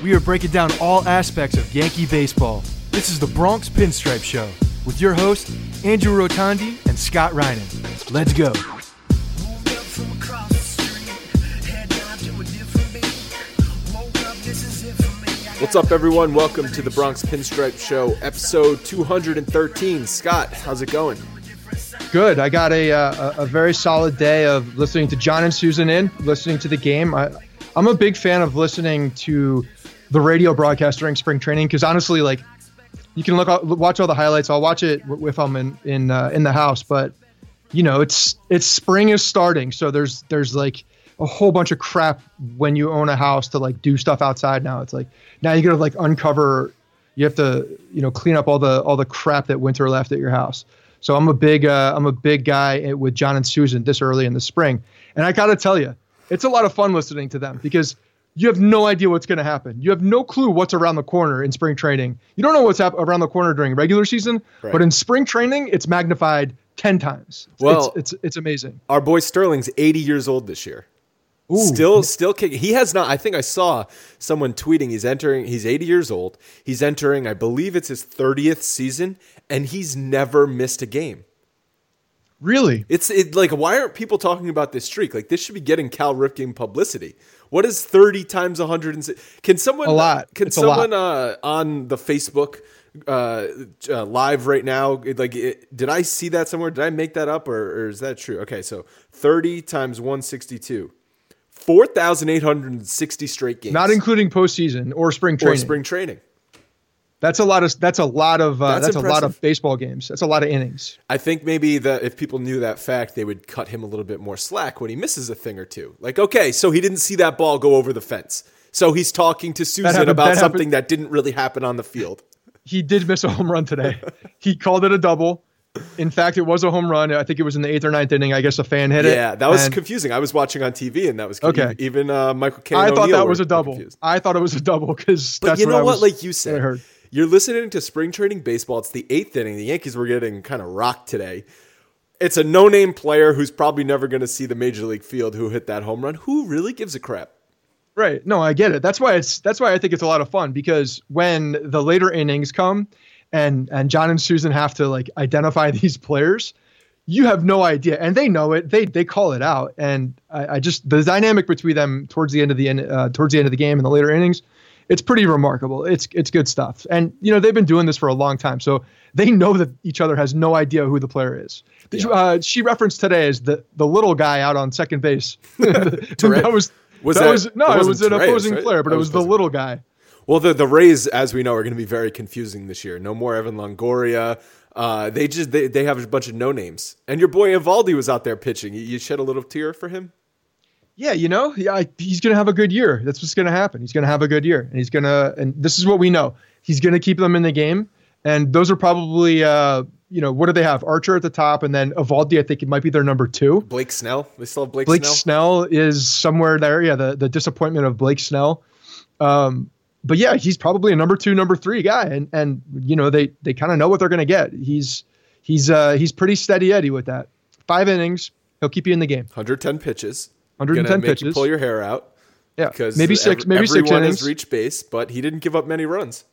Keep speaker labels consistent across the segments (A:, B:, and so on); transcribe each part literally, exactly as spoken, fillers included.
A: we are breaking down all aspects of Yankee baseball. This is the Bronx Pinstripe Show with your hosts, Andrew Rotondi and Scott Reinen. Let's go.
B: What's up, everyone? Welcome to the Bronx Pinstripe Show, episode two hundred thirteen. Scott, how's it going?
C: Good. I got a, a a very solid day of listening to John and Susan in, listening to the game. I, I'm a big fan of listening to the radio broadcast during spring training because honestly, like, you can look watch all the highlights. I'll watch it if I'm in in uh, in the house, but you know, it's it's spring is starting, so there's there's like a whole bunch of crap when you own a house to like do stuff outside now. It's like now you gotta like uncover. You have to you know clean up all the all the crap that winter left at your house. So I'm a big uh, I'm a big guy with John and Susan this early in the spring, and I gotta tell you, it's a lot of fun listening to them because you have no idea what's going to happen. You have no clue what's around the corner in spring training. You don't know what's hap- around the corner during regular season, right. But in spring training, it's magnified ten times. It's,
B: well,
C: it's, it's it's amazing.
B: Our boy Sterling's eighty years old this year. Ooh. Still, still kicking. He has not. I think I saw someone tweeting. He's entering. He's eighty years old. He's entering. I believe it's his thirtieth season, and he's never missed a game.
C: Really?
B: It's it like why aren't people talking about this streak? Like this should be getting Cal Ripken publicity. What is thirty times one hundred six? Can someone
C: a lot?
B: Can
C: it's
B: someone uh, on the Facebook uh, uh, live right now? Like, it, did I see that somewhere? Did I make that up, or, or is that true? Okay, so thirty times one sixty-two. four thousand eight hundred sixty straight games.
C: Not including postseason or spring training.
B: Or spring training.
C: That's a lot of that's a lot of uh,
B: that's,
C: that's a lot of baseball games. That's a lot of innings.
B: I think maybe that if people knew that fact, they would cut him a little bit more slack when he misses a thing or two. Like, okay, so he didn't see that ball go over the fence. So he's talking to Susan happened, about that something happened. that didn't really happen on the field.
C: He did miss a home run today. He called it a double. In fact, it was a home run. I think it was in the eighth or ninth inning. I guess a fan hit it.
B: Yeah, that was
C: and,
B: confusing. I was watching on T V, and that was
C: okay.
B: Even uh, Michael K.
C: I thought
B: O'Neill
C: that was a double.
B: Confused.
C: I thought it was a double because.
B: But
C: that's
B: you know
C: what?
B: what?
C: Was,
B: like you said,
C: I heard.
B: You're listening to spring training baseball. It's the eighth inning. The Yankees were getting kind of rocked today. It's a no-name player who's probably never going to see the major league field who hit that home run. Who really gives a crap?
C: Right. No, I get it. That's why it's that's why I think it's a lot of fun because when the later innings come and and John and Susan have to like identify these players, you have no idea, and they know it. They they call it out, and I, I just the dynamic between them towards the end of the uh, towards the end of the game in the later innings, it's pretty remarkable. It's it's good stuff, and you know they've been doing this for a long time, so they know that each other has no idea who the player is. Yeah. Uh, she referenced today as the the little guy out on second base. that was
B: was
C: that,
B: that
C: was no, it was an
B: Torres,
C: opposing
B: right?
C: player, but
B: that
C: it was,
B: was
C: the little guy.
B: Well, the the Rays, as we know, are going to be very confusing this year. No more Evan Longoria. Uh, they just they, they have a bunch of no names, and your boy Evaldi was out there pitching. You, you shed a little tear for him.
C: Yeah, you know, yeah, he's going to have a good year. That's what's going to happen. He's going to have a good year, and he's going to. And this is what we know. He's going to keep them in the game, and those are probably, uh, you know, what do they have? Archer at the top, and then Evaldi. I think it might be their number two.
B: Blake Snell. They still have Blake.
C: Blake
B: Snell?
C: Snell is somewhere there. Yeah, the the disappointment of Blake Snell. Um, But yeah, he's probably a number two, number three guy, and and you know they they kind of know what they're going to get. He's he's uh, he's pretty steady Eddie with that. Five innings, he'll keep you in the game.
B: one hundred ten pitches.
C: one hundred ten
B: make
C: pitches.
B: You pull your hair out.
C: Yeah,
B: because
C: maybe six, maybe six innings.
B: Everyone has reached base, but he didn't give up many runs.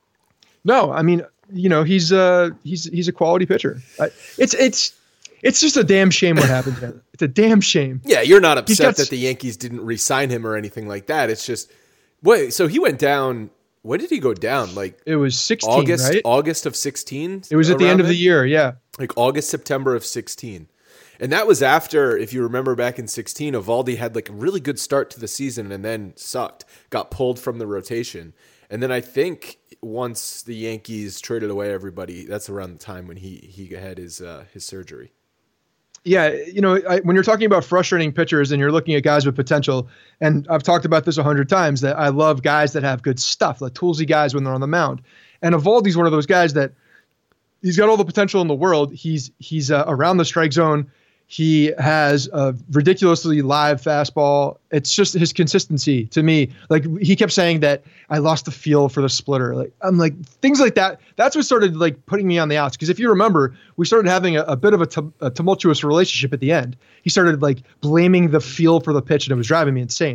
C: No, I mean you know he's uh he's he's a quality pitcher. Uh, it's it's. It's just a damn shame what happened to him. It's a damn shame.
B: Yeah, you're not upset
C: got,
B: that the Yankees didn't re-sign him or anything like that. It's just. Wait, so he went down. When did he go down? Like
C: it was sixteen,
B: August,
C: right?
B: August of sixteen.
C: It was at the end of the year, yeah.
B: Like August, September of sixteen, and that was after, if you remember back in sixteen, Evaldi had like a really good start to the season and then sucked, got pulled from the rotation, and then I think once the Yankees traded away everybody, that's around the time when he he had his uh, his surgery.
C: Yeah, you know, I, when you're talking about frustrating pitchers and you're looking at guys with potential, and I've talked about this a hundred times, that I love guys that have good stuff, like toolsy guys when they're on the mound. And Evaldi's one of those guys that he's got all the potential in the world. He's he's uh, around the strike zone. He has a ridiculously live fastball. It's just his consistency to me. Like he kept saying that I lost the feel for the splitter. Like I'm like things like that. That's what started like putting me on the outs. Because if you remember, we started having a, a bit of a, tum- a tumultuous relationship at the end. He started like blaming the feel for the pitch, and it was driving me insane.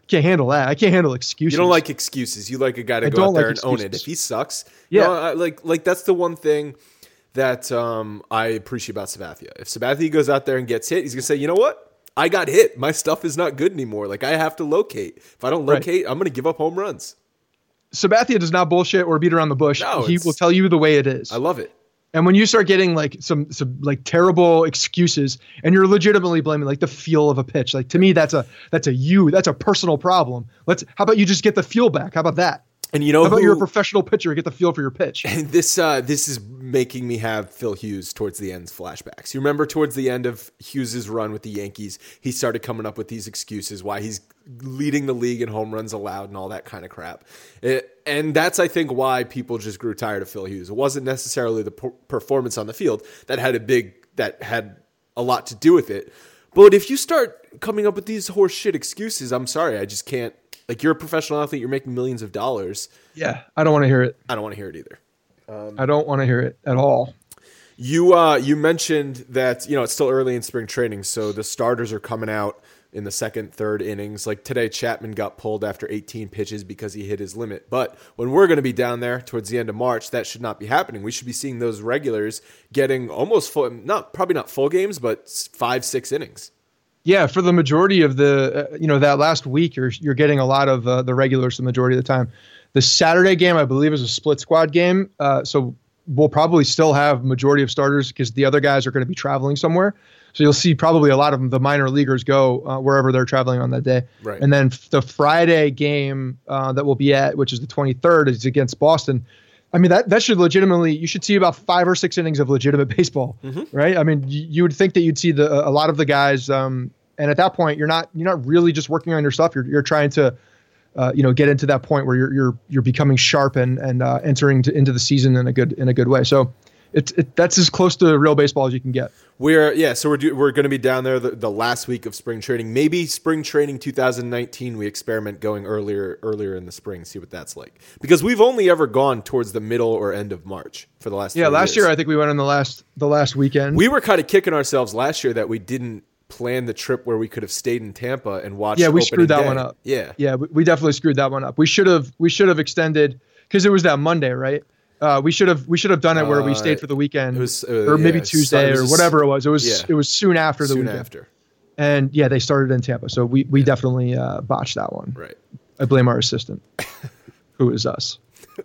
C: can't handle that. I can't handle excuses.
B: You don't like excuses. You like a guy to
C: I
B: go out there
C: like
B: and own it. If he sucks, yeah, you know, I, like like that's the one thing that um, I appreciate about Sabathia. If Sabathia goes out there and gets hit, he's gonna say, you know what? I got hit. My stuff is not good anymore. Like I have to locate. If I don't locate, right. I'm gonna give up home runs.
C: Sabathia does not bullshit or beat around the bush.
B: No,
C: he will tell you the way it is.
B: I love it.
C: And when you start getting like some some like terrible excuses and you're legitimately blaming like the feel of a pitch, like to me that's a that's a you that's a personal problem. Let's how about you just get the feel back? How about that?
B: And you know,
C: how about
B: who,
C: you're a professional pitcher, get the feel for your pitch.
B: And this uh, this is making me have Phil Hughes towards the end flashbacks. You remember towards the end of Hughes's run with the Yankees, he started coming up with these excuses why he's leading the league in home runs allowed and all that kind of crap. It, and that's, I think, why people just grew tired of Phil Hughes. It wasn't necessarily the per- performance on the field that had a big that had a lot to do with it. But if you start coming up with these horse shit excuses, I'm sorry, I just can't. Like, you're a professional athlete, you're making millions of dollars.
C: Yeah, I don't want to hear it.
B: I don't want to hear it either.
C: Um, I don't want to hear it at all.
B: You uh, you mentioned that, you know, it's still early in spring training, so the starters are coming out in the second, third innings. Like today, Chapman got pulled after eighteen pitches because he hit his limit. But when we're going to be down there towards the end of March, that should not be happening. We should be seeing those regulars getting almost full, not probably not full games, but five, six innings.
C: Yeah, for the majority of the, uh, you know, that last week, you're you're getting a lot of uh, the regulars the majority of the time. The Saturday game, I believe, is a split squad game. Uh, so we'll probably still have majority of starters because the other guys are going to be traveling somewhere. So you'll see probably a lot of them, the minor leaguers go uh, wherever they're traveling on that day.
B: Right.
C: And then f- the Friday game uh, that we'll be at, which is the twenty-third, is against Boston. I mean, that, that should legitimately, you should see about five or six innings of legitimate baseball, mm-hmm. right? I mean, you, you would think that you'd see the a lot of the guys, um, and at that point, you're not you're not really just working on your stuff. You're you're trying to, uh, you know, get into that point where you're you're you're becoming sharp and and uh, entering to, into the season in a good in a good way. So, it's it, that's as close to real baseball as you can get.
B: We're yeah, so we're do, we're going to be down there the, the last week of spring training. Maybe spring training two thousand nineteen. We experiment going earlier earlier in the spring, see what that's like. Because we've only ever gone towards the middle or end of March for the last.
C: Yeah, last
B: years.
C: year I think we went on the last the last weekend.
B: We were kind of kicking ourselves last year that we didn't plan the trip where we could have stayed in Tampa and watched.
C: Yeah, we screwed that
B: day.
C: one up.
B: Yeah,
C: yeah, we, we definitely screwed that one up. We should have we should have extended because it was that Monday, right? Uh, we should have we should have done it where we stayed for the weekend,
B: it was, uh,
C: or maybe
B: yeah,
C: Tuesday
B: it was
C: or whatever it was. It was
B: yeah.
C: it was soon after the
B: soon
C: weekend.
B: after.
C: And yeah, they started in Tampa, so we we yeah. definitely uh, botched that one.
B: Right.
C: I blame our assistant, who is us.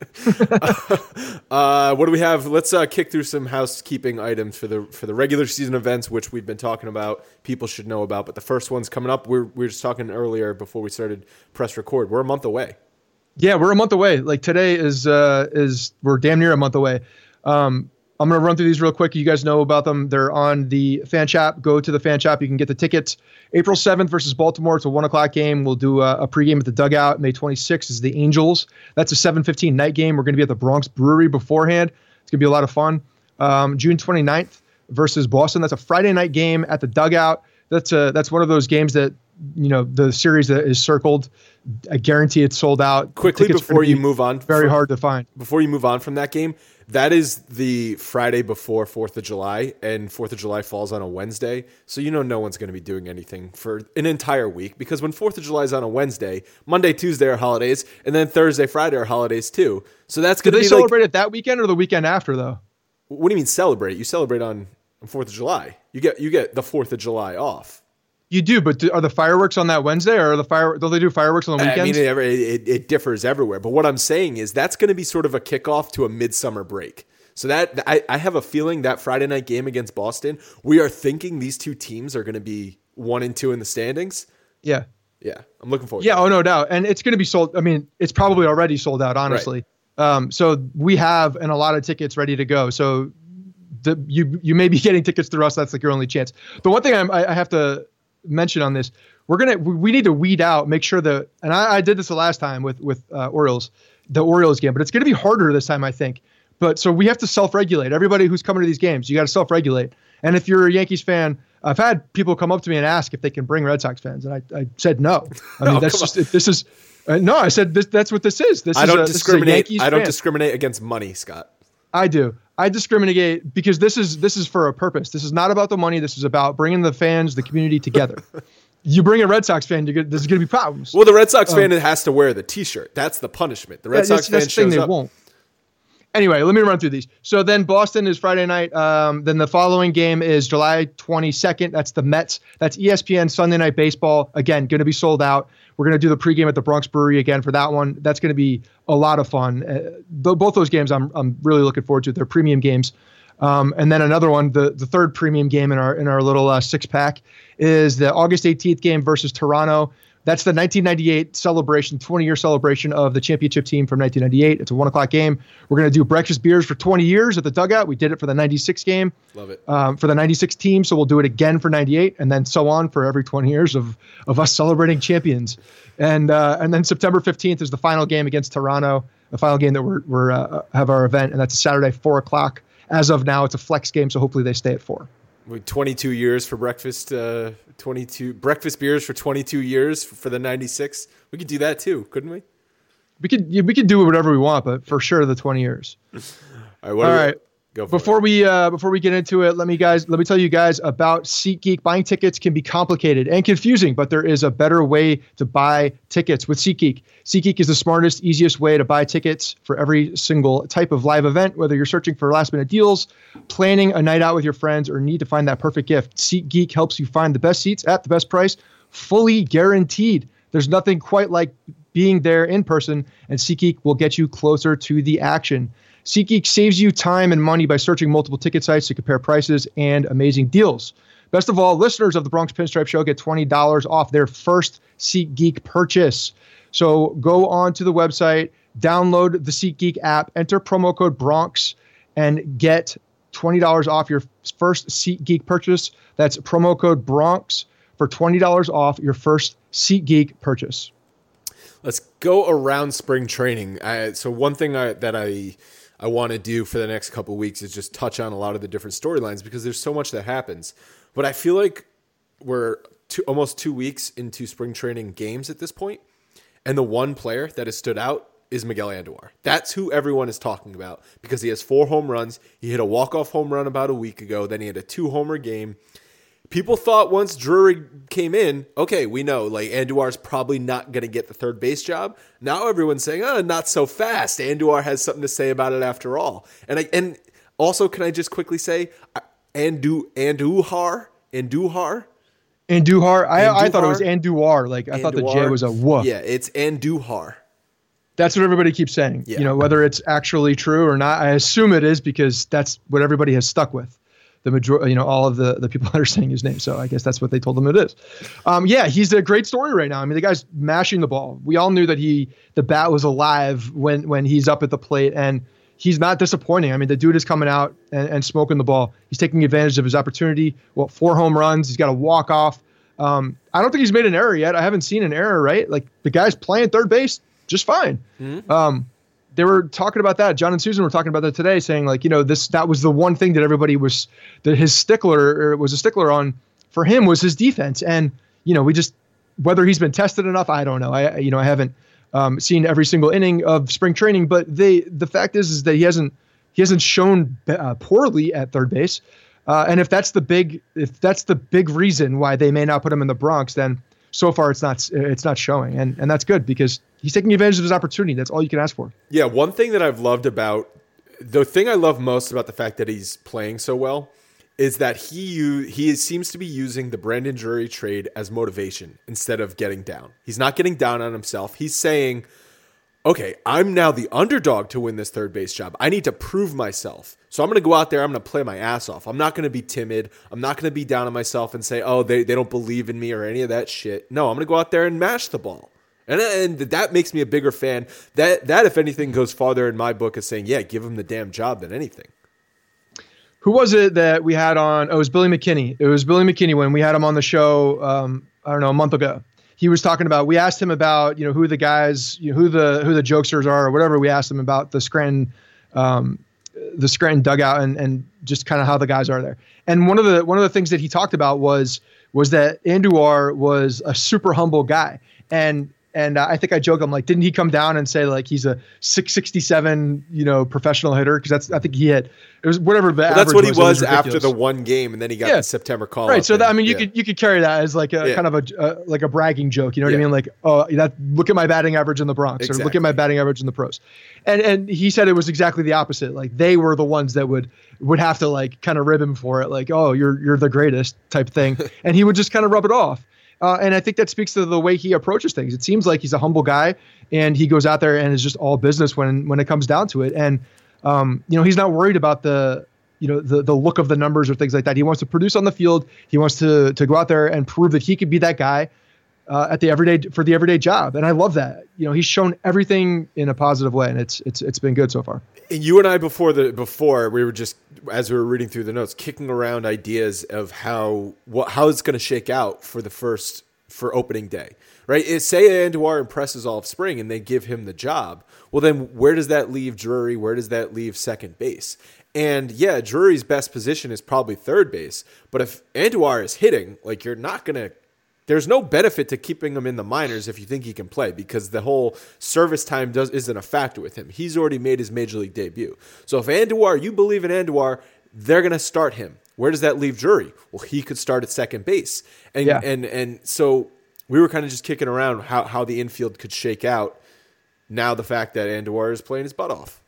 B: uh, what do we have? Let's uh, kick through some housekeeping items for the for the regular season events, which we've been talking about. People should know about, but the first one's coming up. We're we were just talking earlier before we started press record. We're a month away.
C: Yeah, we're a month away. Like today is uh, is we're damn near a month away. Um, I'm gonna run through these real quick. You guys know about them. They're on the fan shop. Go to the fan shop. You can get the tickets. April seventh versus Baltimore. It's a one o'clock game. We'll do a, a pregame at the Dugout. May twenty-sixth is the Angels. That's a seven fifteen night game. We're gonna be at the Bronx Brewery beforehand. It's gonna be a lot of fun. Um, June twenty-ninth versus Boston. That's a Friday night game at the Dugout. That's a that's one of those games that, you know, the series that is circled. I guarantee it's sold out.
B: Quickly before you move on,
C: very
B: from,
C: hard to find.
B: Before you move on from that game, that is the Friday before fourth of July, and fourth of July falls on a Wednesday. So you know no one's going to be doing anything for an entire week, because when fourth of July is on a Wednesday, Monday, Tuesday are holidays, and then Thursday, Friday are holidays too. So that's going to be.
C: Do they celebrate like, it that weekend or the weekend after though?
B: What do you mean celebrate? You celebrate on fourth of July. You get you get the fourth of July off.
C: You do, but do, are the fireworks on that Wednesday, or are the fire? Do they do fireworks on the weekends?
B: I mean, it, it, it differs everywhere. But what I'm saying is that's going to be sort of a kickoff to a midsummer break. So that I, I have a feeling that Friday night game against Boston, we are thinking these two teams are going to be one and two in the standings.
C: Yeah,
B: yeah, I'm looking forward.
C: Yeah,
B: to
C: oh no doubt, and it's going to be sold. I mean, it's probably already sold out, honestly. Right. Um, so we have and a lot of tickets ready to go. So the, you you may be getting tickets through us. That's like your only chance. The one thing I'm, I, I have to mention on this, we're gonna we need to weed out, make sure that, and I, I did this the last time with with uh, Orioles, the Orioles game, but it's gonna be harder this time, I think. But so we have to self-regulate. Everybody who's coming to these games, you got to self-regulate. And if you're a Yankees fan, I've had people come up to me and ask if they can bring Red Sox fans, and I, I said no. I mean, oh, that's just if this is uh, no. I said this, that's what this is. This
B: I
C: is
B: don't
C: a,
B: discriminate.
C: This is a
B: I don't
C: fan.
B: discriminate against money, Scott.
C: I do. I discriminate because this is this is for a purpose. This is not about the money. This is about bringing the fans, the community together. you bring a Red Sox fan, you're gonna, there's going to be problems.
B: Well, the Red Sox
C: um,
B: fan has to wear the T-shirt. That's the punishment. The Red
C: yeah,
B: Sox
C: that's,
B: fan
C: that's the thing,
B: shows
C: they
B: up.
C: Won't. Anyway, let me run through these. So then Boston is Friday night. Um, then the following game is July twenty-second. That's the Mets. That's E S P N Sunday Night Baseball. Again, going to be sold out. We're going to do the pregame at the Bronx Brewery again for that one. That's going to be a lot of fun. Uh, th- both those games I'm I'm really looking forward to. They're premium games. Um, and then another one, the, the third premium game in our in our little uh, six pack is the August eighteenth game versus Toronto. That's the nineteen ninety-eight celebration, twenty-year celebration of the championship team from nineteen ninety-eight. It's a one o'clock game. We're going to do breakfast beers for twenty years at the dugout. We did it for the ninety-six game.
B: Love it.
C: Um, for the ninety-six team, so we'll do it again for ninety-eight, and then so on for every twenty years of of us celebrating champions. And uh, and then September fifteenth is the final game against Toronto, the final game that we're we're uh, have our event, and that's a Saturday, four o'clock. As of now, it's a flex game, so hopefully they stay at four.
B: twenty-two years for breakfast, uh, twenty-two breakfast beers for twenty-two years for the ninety-six. We could do that too, couldn't we?
C: We could we could do whatever we want, but for sure the twenty years.
B: All right. What
C: All
B: we,
C: right.
B: Go for
C: before
B: it.
C: we uh, before we get into it, let me guys let me tell you guys about SeatGeek. Buying tickets can be complicated and confusing, but there is a better way to buy tickets with SeatGeek. SeatGeek is the smartest, easiest way to buy tickets for every single type of live event, whether you're searching for last minute deals, planning a night out with your friends, or need to find that perfect gift. SeatGeek helps you find the best seats at the best price, fully guaranteed. There's nothing quite like being there in person, and SeatGeek will get you closer to the action. SeatGeek saves you time and money by searching multiple ticket sites to compare prices and amazing deals. Best of all, listeners of the Bronx Pinstripe Show get twenty dollars off their first SeatGeek purchase. So go on to the website, download the SeatGeek app, enter promo code Bronx, and get twenty dollars off your first SeatGeek purchase. That's promo code Bronx for twenty dollars off your first SeatGeek purchase.
B: Let's go around spring training. I, so one thing I, that I I want to do for the next couple of weeks is just touch on a lot of the different storylines because there's so much that happens. But I feel like we're two, almost two weeks into spring training games at this point, and the one player that has stood out is Miguel Andujar. That's who everyone is talking about because he has four home runs. He hit a walk-off home run about a week ago. Then he had a two-homer game. People thought once Drury came in, okay, we know like Andujar's probably not going to get the third base job. Now everyone's saying, oh, not so fast. Andujar has something to say about it after all. And I, and also, can I just quickly say, Andu Andujar, Andujar,
C: Andujar. I,
B: Andujar?
C: I thought it was Andujar. Like I
B: Andujar.
C: thought the J was a woof.
B: Yeah, it's Andujar.
C: That's what everybody keeps saying.
B: Yeah.
C: You know, whether it's actually true or not, I assume it is because that's what everybody has stuck with. The majority, you know, all of the, the people that are saying his name. So I guess that's what they told him it is. Um, yeah, he's a great story right now. I mean, the guy's mashing the ball. We all knew that he, the bat was alive when, when he's up at the plate, and he's not disappointing. I mean, the dude is coming out and, and smoking the ball. He's taking advantage of his opportunity. Well, four home runs. He's got a walk off. Um, I don't think he's made an error yet. I haven't seen an error, right? Like the guy's playing third base just fine. Mm-hmm. Um, They were talking about that. John and Susan were talking about that today, saying like, you know, this that was the one thing that everybody was that his stickler or was a stickler on for him was his defense. And, you know, we just whether he's been tested enough, I don't know. I you know, I haven't um, seen every single inning of spring training, but they the fact is is that he hasn't he hasn't shown uh, poorly at third base. Uh, and if that's the big if that's the big reason why they may not put him in the Bronx, then so far it's not it's not showing. And and that's good because he's taking advantage of his opportunity. That's all you can ask for.
B: Yeah, one thing that I've loved about the thing I love most about the fact that he's playing so well is that he he seems to be using the Brandon Drury trade as motivation instead of getting down. He's not getting down on himself. He's saying, okay, I'm now the underdog to win this third base job. I need to prove myself. So I'm going to go out there. I'm going to play my ass off. I'm not going to be timid. I'm not going to be down on myself and say, oh, they, they don't believe in me or any of that shit. No, I'm going to go out there and mash the ball. And, and that makes me a bigger fan. That, that, if anything, goes farther in my book as saying, yeah, give him the damn job than anything.
C: Who was it that we had on? Oh, it was Billy McKinney. It was Billy McKinney when we had him on the show, um, I don't know, a month ago. He was talking about, we asked him about, you know, who the guys, you know, who the who the jokesters are or whatever. We asked him about the Scranton, um, the Scranton dugout and and just kind of how the guys are there. And one of the one of the things that he talked about was was that Andujar was a super humble guy. And And uh, I think I joke, I'm like, didn't he come down and say like he's a six sixty-seven, you know, professional hitter? Because that's I think he hit it was whatever the well,
B: that's what he was,
C: was
B: after the one game, and then he got
C: yeah.
B: the September call.
C: Right. So
B: and,
C: that, I mean, you
B: yeah.
C: could you could carry that as like a
B: yeah.
C: kind of a uh, like a bragging joke. You know what
B: yeah.
C: I mean? Like, oh, that look at my batting average in the Bronx,
B: exactly.
C: or look at my batting average in the pros. And and he said it was exactly the opposite. Like they were the ones that would would have to like kind of rib him for it, like, oh, you're you're the greatest type thing, and he would just kind of rub it off. Uh, and I think that speaks to the way he approaches things. It seems like he's a humble guy, and he goes out there and is just all business when when it comes down to it. And um, you know, he's not worried about the you know the the look of the numbers or things like that. He wants to produce on the field. He wants to to go out there and prove that he could be that guy uh, at the everyday for the everyday job. And I love that. You know, he's shown everything in a positive way, and it's it's it's been good so far.
B: And you and I before the before we were just as we were reading through the notes, kicking around ideas of how what how it's going to shake out for the first for opening day, right? It, say Andujar impresses all of spring and they give him the job. Well, then where does that leave Drury? Where does that leave second base? And yeah, Drury's best position is probably third base. But if Andujar is hitting, like you're not gonna. There's no benefit to keeping him in the minors if you think he can play, because the whole service time does isn't a factor with him. He's already made his major league debut. So if Andujar, you believe in Andujar, they're going to start him. Where does that leave Drury? Well, he could start at second base. And
C: yeah.
B: and and so we were kind of just kicking around how, how the infield could shake out now the fact that Andujar is playing his butt off.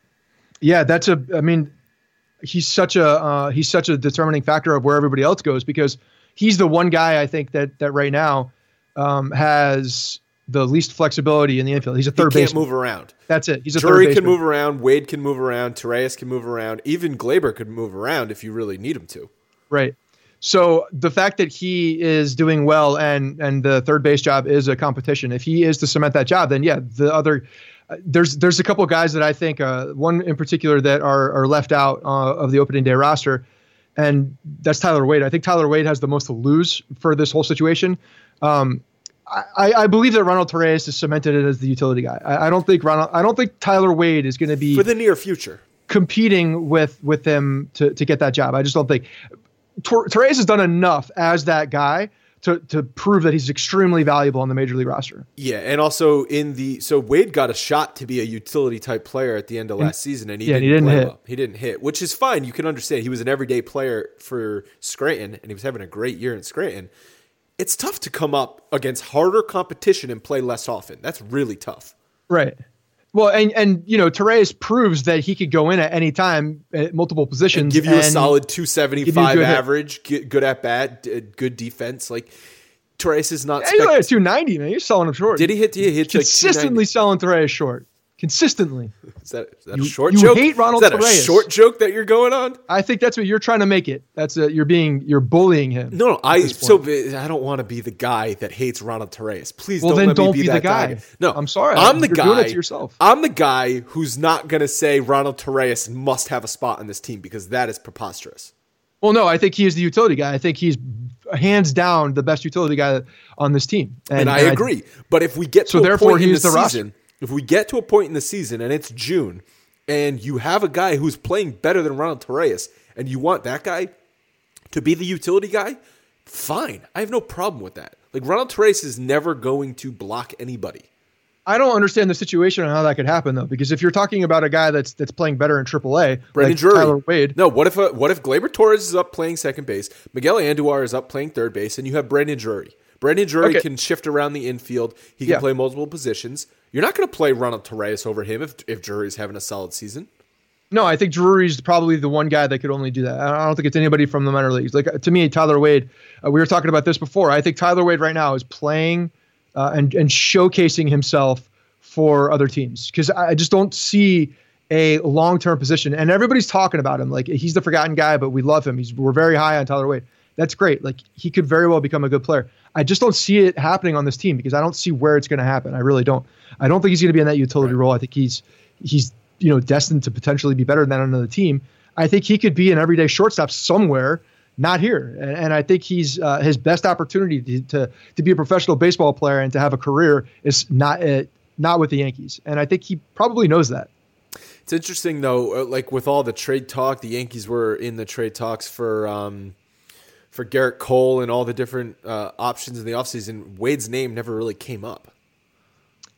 C: Yeah, that's a I mean, he's such a uh, he's such a determining factor of where everybody else goes, because he's the one guy I think that that right now um, has the least flexibility in the infield. He's a third baseman.
B: He can't move around.
C: That's it. He's a
B: Drury
C: third baseman.
B: can move around. Wade can move around. Torreyes can move around. Even Gleyber could move around if you really need him to.
C: Right. So the fact that he is doing well and and the third base job is a competition, if he is to cement that job, then yeah, the other uh, there's there's a couple of guys that I think uh, one in particular that are are left out uh, of the opening day roster. And that's Tyler Wade. I think Tyler Wade has the most to lose for this whole situation. Um, I, I believe that Ronald Torreyes is cemented as the utility guy. I, I don't think Ronald. I don't think Tyler Wade is going to be
B: for the near future
C: competing with with him to to get that job. I just don't think Tor, Torreyes has done enough as that guy to to prove that he's extremely valuable on the major league roster.
B: Yeah, and also in the so Wade got a shot to be a utility type player at the end of last and, season, and he
C: yeah,
B: didn't,
C: he didn't
B: play
C: hit.
B: well. He didn't hit, which is fine. You can understand. He was an everyday player for Scranton, and he was having a great year in Scranton. It's tough to come up against harder competition and play less often. That's really tough.
C: Right. Well, and and you know, Torreyes proves that he could go in at any time at multiple positions
B: and give you
C: and
B: a solid two seventy-five
C: good
B: average, good, good at bat, good defense. Like Torreyes is not.
C: Yeah, he's only at two ninety, man. You're selling him short.
B: Did he hit? He hit
C: consistently
B: like
C: selling Torreyes short. Consistently.
B: Is that, is that
C: you,
B: a short
C: you
B: joke?
C: hate Ronald
B: is that
C: Torreyes.
B: a short joke that you're going on?
C: I think that's what you're trying to make it. That's a, you're being you're bullying him.
B: No, no. I so I don't want to be the guy that hates Ronald Torreyes. Please
C: well,
B: don't
C: then
B: let
C: don't
B: me be,
C: be
B: that
C: the guy.
B: guy. No,
C: I'm sorry.
B: I'm the
C: you're
B: guy.
C: Doing it to yourself.
B: I'm the guy who's not going to say Ronald Torreyes must have a spot on this team, because that is preposterous.
C: Well, no, I think he is the utility guy. I think he's hands down the best utility guy on this team.
B: And,
C: and
B: I
C: and
B: agree. I, but if we get to
C: so
B: a
C: therefore
B: point in
C: he's
B: the,
C: the
B: season,
C: roster.
B: if we get to a point in the season and it's June, and you have a guy who's playing better than Ronald Torreyes, and you want that guy to be the utility guy, fine. I have no problem with that. Like, Ronald Torreyes is never going to block anybody.
C: I don't understand the situation on how that could happen, though, because if you're talking about a guy that's that's playing better in triple A,
B: Brandon
C: like
B: Drury.
C: Tyler Wade.
B: No, what if a, what if Gleyber Torres is up playing second base, Miguel Andujar is up playing third base, and you have Brandon Drury. Brandon Drury
C: okay.
B: can shift around the infield. He can
C: yeah.
B: play multiple positions. You're not going to play Ronald Torreyes over him if if Drury's having a solid season.
C: No, I think Drury's probably the one guy that could only do that. I don't think it's anybody from the minor leagues. Like, to me, Tyler Wade, uh, we were talking about this before. I think Tyler Wade right now is playing uh, and, and showcasing himself for other teams, because I just don't see a long-term position. And everybody's talking about him. Like, he's the forgotten guy, but we love him. He's We're very high on Tyler Wade. That's great. Like, he could very well become a good player. I just don't see it happening on this team, because I don't see where it's going to happen. I really don't. I don't think he's going to be in that utility
B: right.
C: role. I think he's he's you know destined to potentially be better than on another team. I think he could be an everyday shortstop somewhere, not here. And, and I think he's uh, his best opportunity to, to to be a professional baseball player and to have a career is not uh, not with the Yankees. And I think he probably knows that.
B: It's interesting, though, like with all the trade talk, the Yankees were in the trade talks for um, for Garrett Cole and all the different uh, options in the offseason. Wade's name never really came up.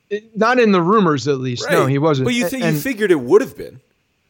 C: Not in the rumors, at least. Right. No, he wasn't.
B: But you think
C: and,
B: you figured it would have been.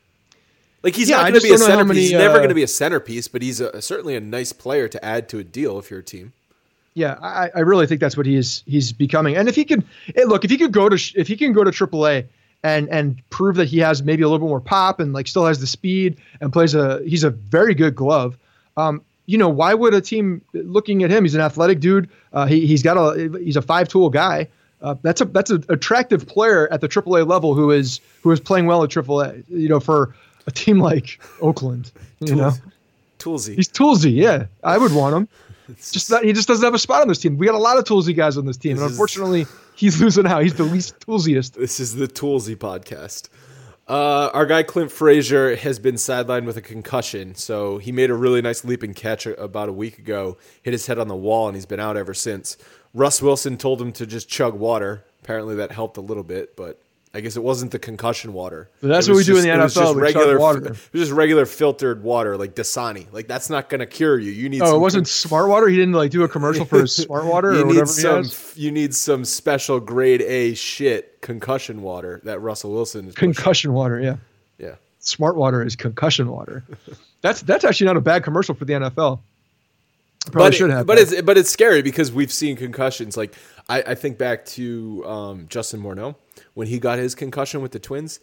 B: Like he's
C: yeah,
B: not going to be a centerpiece.
C: Many,
B: he's never
C: uh,
B: going to be a centerpiece, but he's a, certainly a nice player to add to a deal if you're a team.
C: Yeah, I, I really think that's what he is. He's becoming. And if he could, hey, look, if he could go to if he can go to triple A and and prove that he has maybe a little bit more pop and like still has the speed and plays a he's a very good glove. Um, you know, why would a team looking at him? He's an athletic dude. Uh, he he's got a he's a five tool guy. Uh, that's a that's an attractive player at the triple A level who is who is playing well at triple A. You know, for a team like Oakland, you
B: Tools,
C: know,
B: toolsy.
C: He's toolsy. Yeah, I would want him. It's just that he just doesn't have a spot on this team. We got a lot of toolsy guys on this team, this and unfortunately, is, he's losing out. He's the least toolsiest.
B: This is the toolsy podcast. Uh, our guy Clint Frazier has been sidelined with a concussion, so he made a really nice leaping catch about a week ago, hit his head on the wall, and he's been out ever since. Russ Wilson told him to just chug water. Apparently, that helped a little bit, but I guess it wasn't the concussion water.
C: But that's what we
B: just,
C: do in the N F L. We
B: regular,
C: chug water.
B: It was just regular filtered water, like Dasani. Like that's not going to cure you. You need.
C: Oh,
B: some
C: it wasn't Smart Water. He didn't like do a commercial for his Smart Water
B: you
C: or
B: need
C: whatever
B: some,
C: he has.
B: You need some special grade A shit concussion water that Russell Wilson is
C: concussion
B: pushing.
C: water. Yeah,
B: yeah.
C: Smart Water is concussion water. that's that's actually not a bad commercial for the N F L. Probably
B: but
C: should
B: it,
C: have.
B: But that. it's but it's scary because we've seen concussions. Like I, I think back to um, Justin Morneau when he got his concussion with the Twins,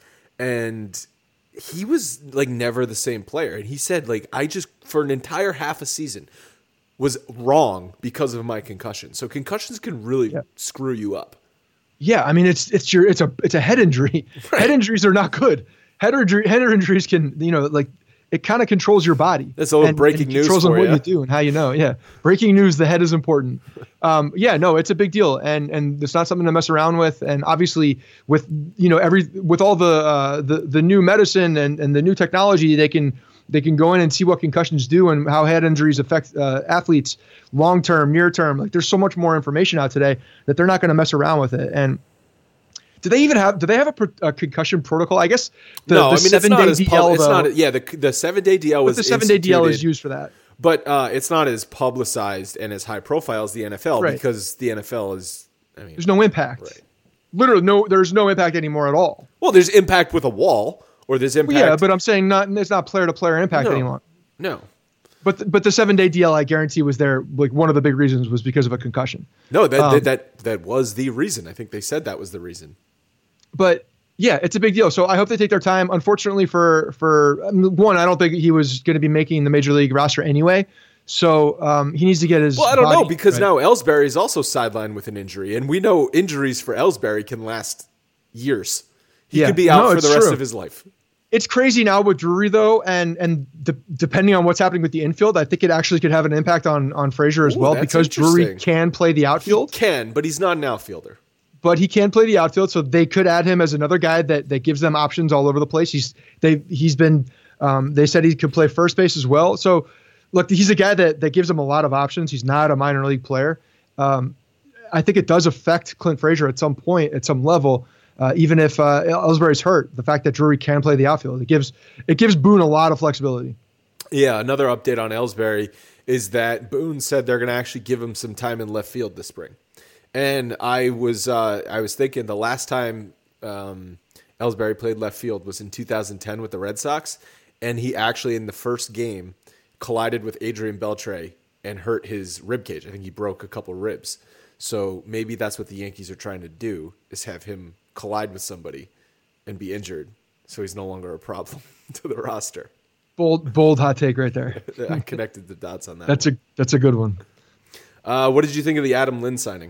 B: and he was like never the same player. And he said like I just for an entire half a season was wrong because of my concussion. So concussions can really yeah. screw you up.
C: Yeah, I mean it's it's your it's a it's a head injury. Right. Head injuries are not good. Head injury head injuries can you know like. It kind of controls your body.
B: That's a little
C: and,
B: breaking
C: and
B: news
C: controls
B: for
C: on what
B: you.
C: you do and how you know. Yeah, breaking news. The head is important. Um, yeah, no, it's a big deal, and and it's not something to mess around with. And obviously, with you know every with all the uh, the the new medicine and, and the new technology, they can they can go in and see what concussions do and how head injuries affect uh, athletes long term, near term. Like there's so much more information out today that they're not going to mess around with it. And Do they even have? Do they have a, pro, a concussion protocol? I guess the,
B: no.
C: the
B: I mean,
C: seven day D L.
B: Pub- it's
C: though,
B: not. Yeah, the the seven day D L was
C: the seven day D L is used for that.
B: But uh, it's not as publicized and as high profile as the N F L
C: right.
B: because the N F L is. I mean,
C: there's no impact.
B: Right.
C: Literally, no. There's no impact anymore at all.
B: Well, there's impact with a wall, or there's impact.
C: Well, yeah, but I'm saying not. It's not player to player impact
B: no.
C: anymore.
B: No.
C: But the, but the seven day D L, I guarantee, was there. Like one of the big reasons was because of a concussion.
B: No, that
C: um,
B: that, that that was the reason. I think they said that was the reason.
C: But yeah, it's a big deal. So I hope they take their time. Unfortunately, for for one, I don't think he was going to be making the major league roster anyway. So um, he needs to get his.
B: Well, I don't
C: body,
B: know because
C: right?
B: now Ellsbury is also sidelined with an injury, and we know injuries for Ellsbury can last years. He
C: yeah.
B: could be out
C: no,
B: for the rest
C: true.
B: of his life.
C: It's crazy now with Drury though, and and de- depending on what's happening with the infield, I think it actually could have an impact on on Frazier as
B: Ooh,
C: well because Drury can play the outfield.
B: He can, but he's not an outfielder.
C: But he can play the outfield, so they could add him as another guy that, that gives them options all over the place. He's they he's been um, they said he could play first base as well. So look, he's a guy that that gives them a lot of options. He's not a minor league player. Um, I think it does affect Clint Frazier at some point, at some level, uh, even if uh, Ellsbury's hurt. The fact that Drury can play the outfield, it gives it gives Boone a lot of flexibility.
B: Yeah, another update on Ellsbury is that Boone said they're going to actually give him some time in left field this spring. And I was uh, I was thinking the last time um, Ellsbury played left field was in two thousand ten with the Red Sox, and he actually in the first game collided with Adrian Beltre and hurt his rib cage. I think he broke a couple ribs. So maybe that's what the Yankees are trying to do is have him collide with somebody and be injured, so he's no longer a problem to the roster.
C: Bold bold hot take right there.
B: I connected the dots on that.
C: That's
B: one.
C: a that's a good one.
B: Uh, what did you think of the Adam Lind signing?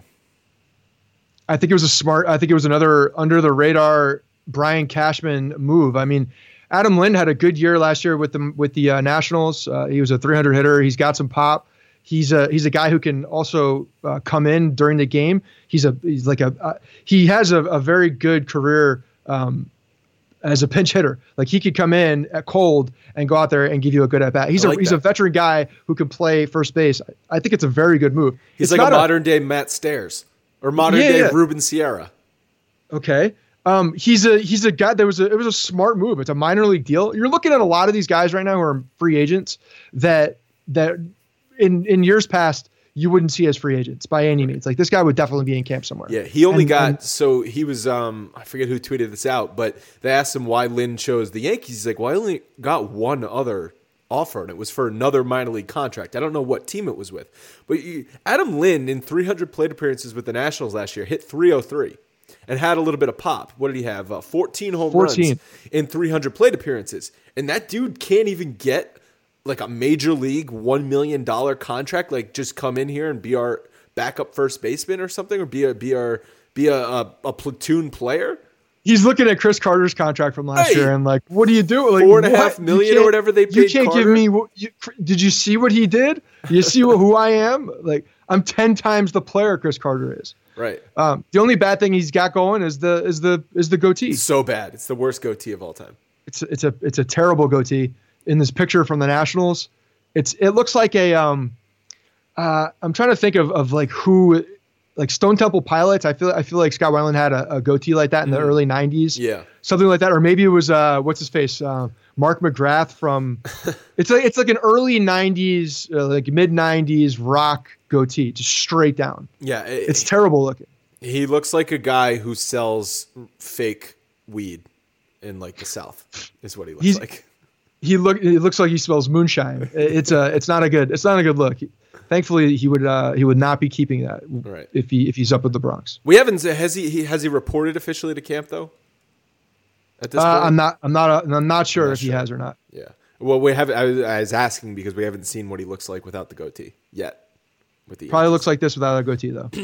C: I think it was a smart, I think it was another under the radar Brian Cashman move. I mean, Adam Lind had a good year last year with the, with the uh, Nationals. Uh, he was a three hundred hitter. He's got some pop. He's a, he's a guy who can also uh, come in during the game. He's a, he's like a, uh, he has a, a very good career um, as a pinch hitter. Like he could come in at cold and go out there and give you a good at bat. He's
B: like
C: a, he's
B: that.
C: a veteran guy who can play first base. I think it's a very good move.
B: He's
C: it's
B: like a modern
C: a,
B: day Matt Stairs. Or modern
C: yeah,
B: day
C: yeah.
B: Ruben Sierra.
C: Okay. Um, he's a he's a guy that was a, it was a smart move. It's a minor league deal. You're looking at a lot of these guys right now who are free agents that that in in years past you wouldn't see as free agents by any means. Like this guy would definitely be in camp somewhere.
B: Yeah, he only
C: and,
B: got
C: and,
B: so he was um I forget who tweeted this out, but they asked him why Lynn chose the Yankees. He's like, well, I only got one other offer, and it was for another minor league contract. I don't know what team it was with, but you, Adam Lynn in three hundred plate appearances with the Nationals last year hit three oh three and had a little bit of pop. What did he have? Uh, fourteen home
C: fourteen
B: runs in three hundred plate appearances, and that dude can't even get like a major league one million dollars contract. Like just come in here and be our backup first baseman or something, or be a be our be a a, a platoon player.
C: He's looking at Chris Carter's contract from last
B: hey,
C: year and like, what do you do? Like
B: four and a
C: what?
B: half million or whatever they paid.
C: You can't
B: Carter?
C: give me. You, did you see what he did? You see what, who I am? Like I'm ten times the player Chris Carter is.
B: Right.
C: Um, the only bad thing he's got going is the is the is the goatee.
B: It's so bad. It's the worst goatee of all time.
C: It's it's a it's a terrible goatee. In this picture from the Nationals, it's it looks like a um. Uh, I'm trying to think of of like who. Like Stone Temple Pilots, I feel I feel like Scott Weiland had a, a goatee like that in the
B: mm-hmm.
C: early nineties.
B: Yeah,
C: something like that, or maybe it was uh, what's his face, uh, Mark McGrath from. it's like it's like an early nineties, uh, like mid nineties rock goatee, just straight down.
B: Yeah, it,
C: it's terrible looking.
B: He looks like a guy who sells fake weed in like the South. Is what he looks
C: He's,
B: like.
C: He look he looks like he smells moonshine. It's a it's not a good it's not a good look. Thankfully, he would uh, he would not be keeping that
B: right. if
C: he if he's up with the Bronx.
B: We haven't has he, he has he reported officially to camp though? At this
C: uh,
B: point,
C: I'm not I'm not uh, I'm not sure
B: I'm not
C: if
B: sure.
C: he has or not.
B: Yeah. Well, we have. I was, I was asking because we haven't seen what he looks like without the goatee yet. With the
C: probably Yankees. Looks like this without a goatee though.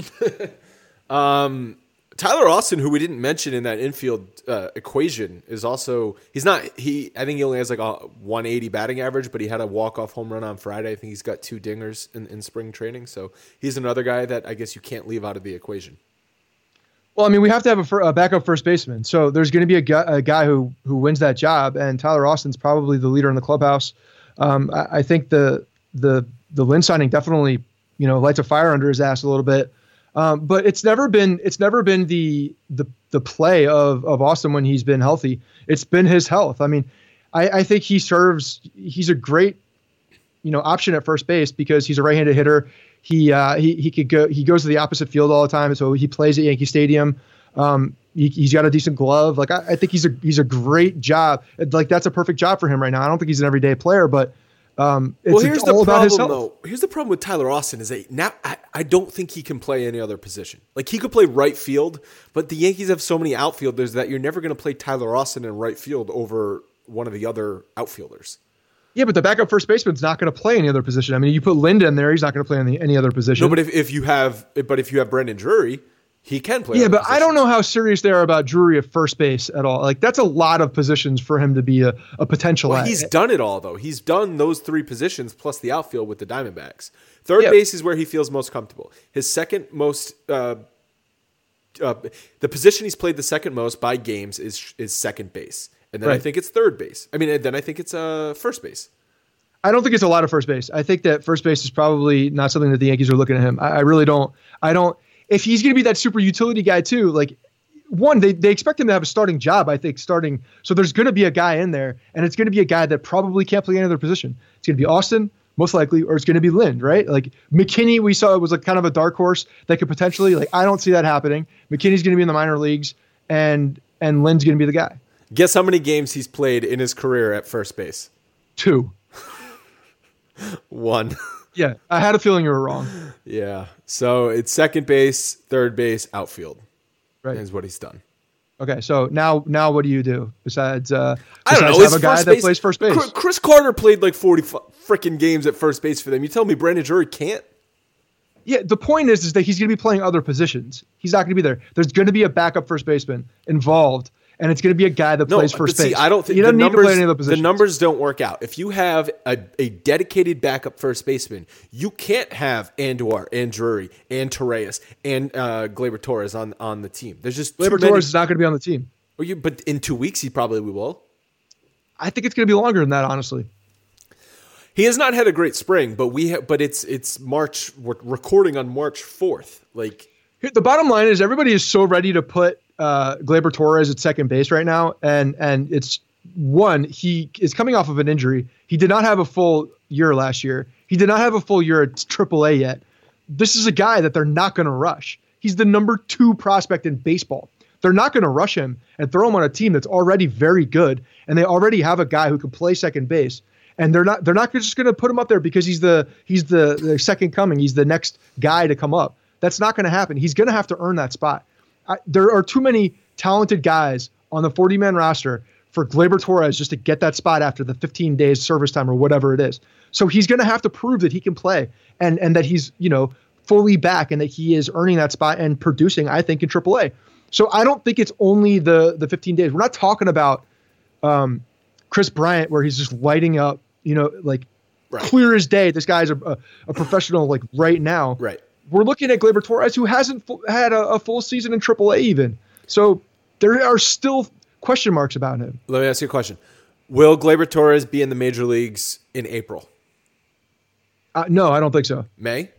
B: um. Tyler Austin, who we didn't mention in that infield uh, equation, is also he's not he. I think he only has like a one eighty batting average, but he had a walk off home run on Friday. I think he's got two dingers in, in spring training, so he's another guy that I guess you can't leave out of the equation.
C: Well, I mean, we have to have a, a backup first baseman, so there's going to be a guy, a guy who who wins that job, and Tyler Austin's probably the leader in the clubhouse. Um, I, I think the the the Lynn signing definitely you know lights a fire under his ass a little bit. Um, but it's never been it's never been the the the play of of Austin when he's been healthy. It's been his health. I mean, I, I think he serves. He's a great, you know, option at first base because he's a right-handed hitter. He uh, he he could go. He goes to the opposite field all the time, so he plays at Yankee Stadium. Um, he, he's got a decent glove. Like I, I think he's a he's a great job. Like that's a perfect job for him right now. I don't think he's an everyday player, but. Um, it's,
B: well, here's
C: it's
B: the
C: all about his
B: problem,
C: health.
B: though. Here's the problem with Tyler Austin is that now I, I don't think he can play any other position. Like he could play right field, but the Yankees have so many outfielders that you're never going to play Tyler Austin in right field over one of the other outfielders.
C: Yeah, but the backup first baseman's not going to play any other position. I mean, you put Linda in there, he's not going to play any, any other position.
B: No, but if, if you have, but if you have Brendan Drury, he can play.
C: Yeah, but
B: positions.
C: I don't know how serious they are about Drury at first base at all. Like that's a lot of positions for him to be a, a potential.
B: Well,
C: at.
B: he's done it all though. He's done those three positions plus the outfield with the Diamondbacks. Third
C: yeah.
B: base is where he feels most comfortable. His second most, uh, uh, the position he's played the second most by games is is second base, and then
C: right.
B: I think it's third base. I mean, then I think it's uh, first base.
C: I don't think it's a lot of first base. I think that first base is probably not something that the Yankees are looking at him. I, I really don't. I don't. If he's going to be that super utility guy too, like one, they, they expect him to have a starting job, I think, starting. So there's going to be a guy in there, and it's going to be a guy that probably can't play any other position. It's going to be Austin, most likely, or it's going to be Lind, right? Like McKinney, we saw it was like kind of a dark horse that could potentially, like, I don't see that happening. McKinney's going to be in the minor leagues, and and Lind's going to be the guy.
B: Guess how many games he's played in his career at first base?
C: Two.
B: One.
C: Yeah, I had a feeling you were wrong.
B: Yeah. So it's second base, third base, outfield.
C: Right.
B: Is what he's done.
C: Okay, so now now what do you do besides uh
B: I don't
C: besides
B: know,
C: have a guy
B: first
C: that
B: base,
C: plays first base?
B: Chris Carter played like forty freaking games at first base for them. You tell me Brandon Drury can't?
C: Yeah, the point is is that he's going to be playing other positions. He's not going to be there. There's going to be a backup first baseman involved, and it's going to be a guy that
B: no,
C: plays first
B: see,
C: base.
B: I don't think
C: he doesn't
B: the
C: need
B: numbers,
C: to play any other positions.
B: The numbers don't work out. If you have a, a dedicated backup first baseman, you can't have Andujar and Drury and Torres and uh, Gleyber Torres on, on the team. There's just
C: Gleyber Torres is not going to be on the team.
B: Or you, but in two weeks he probably will.
C: I think it's going to be longer than that, honestly.
B: He has not had a great spring, but we ha- but it's it's March. We're recording on March fourth. Like
C: the bottom line is, everybody is so ready to put uh, Gleyber Torres at second base right now, and and it's one, he is coming off of an injury. He did not have a full year last year. He did not have a full year at triple A yet. this is a guy that they're not going to rush. He's the number two prospect in baseball. They're not going to rush him and throw him on a team that's already very good, and they already have a guy who can play second base. And they're not they're not just going to put him up there because he's the he's the, the second coming. He's the next guy to come up. That's not going to happen. He's going to have to earn that spot. I, there are too many talented guys on the forty-man roster for Gleyber Torres just to get that spot after the fifteen days service time or whatever it is. So he's going to have to prove that he can play and and that he's, you know, fully back and that he is earning that spot and producing, I think, in triple A. So I don't think it's only the the fifteen days. We're not talking about um, Chris Bryant where he's just lighting up, you know, like right. clear as day. This guy's a, a, a professional like right now.
B: Right.
C: We're looking at Gleyber Torres, who hasn't f- had a, a full season in triple A even. So there are still question marks about him.
B: Let me ask you a question. Will Gleyber Torres be in the major leagues in April?
C: Uh, no, I don't think so.
B: May?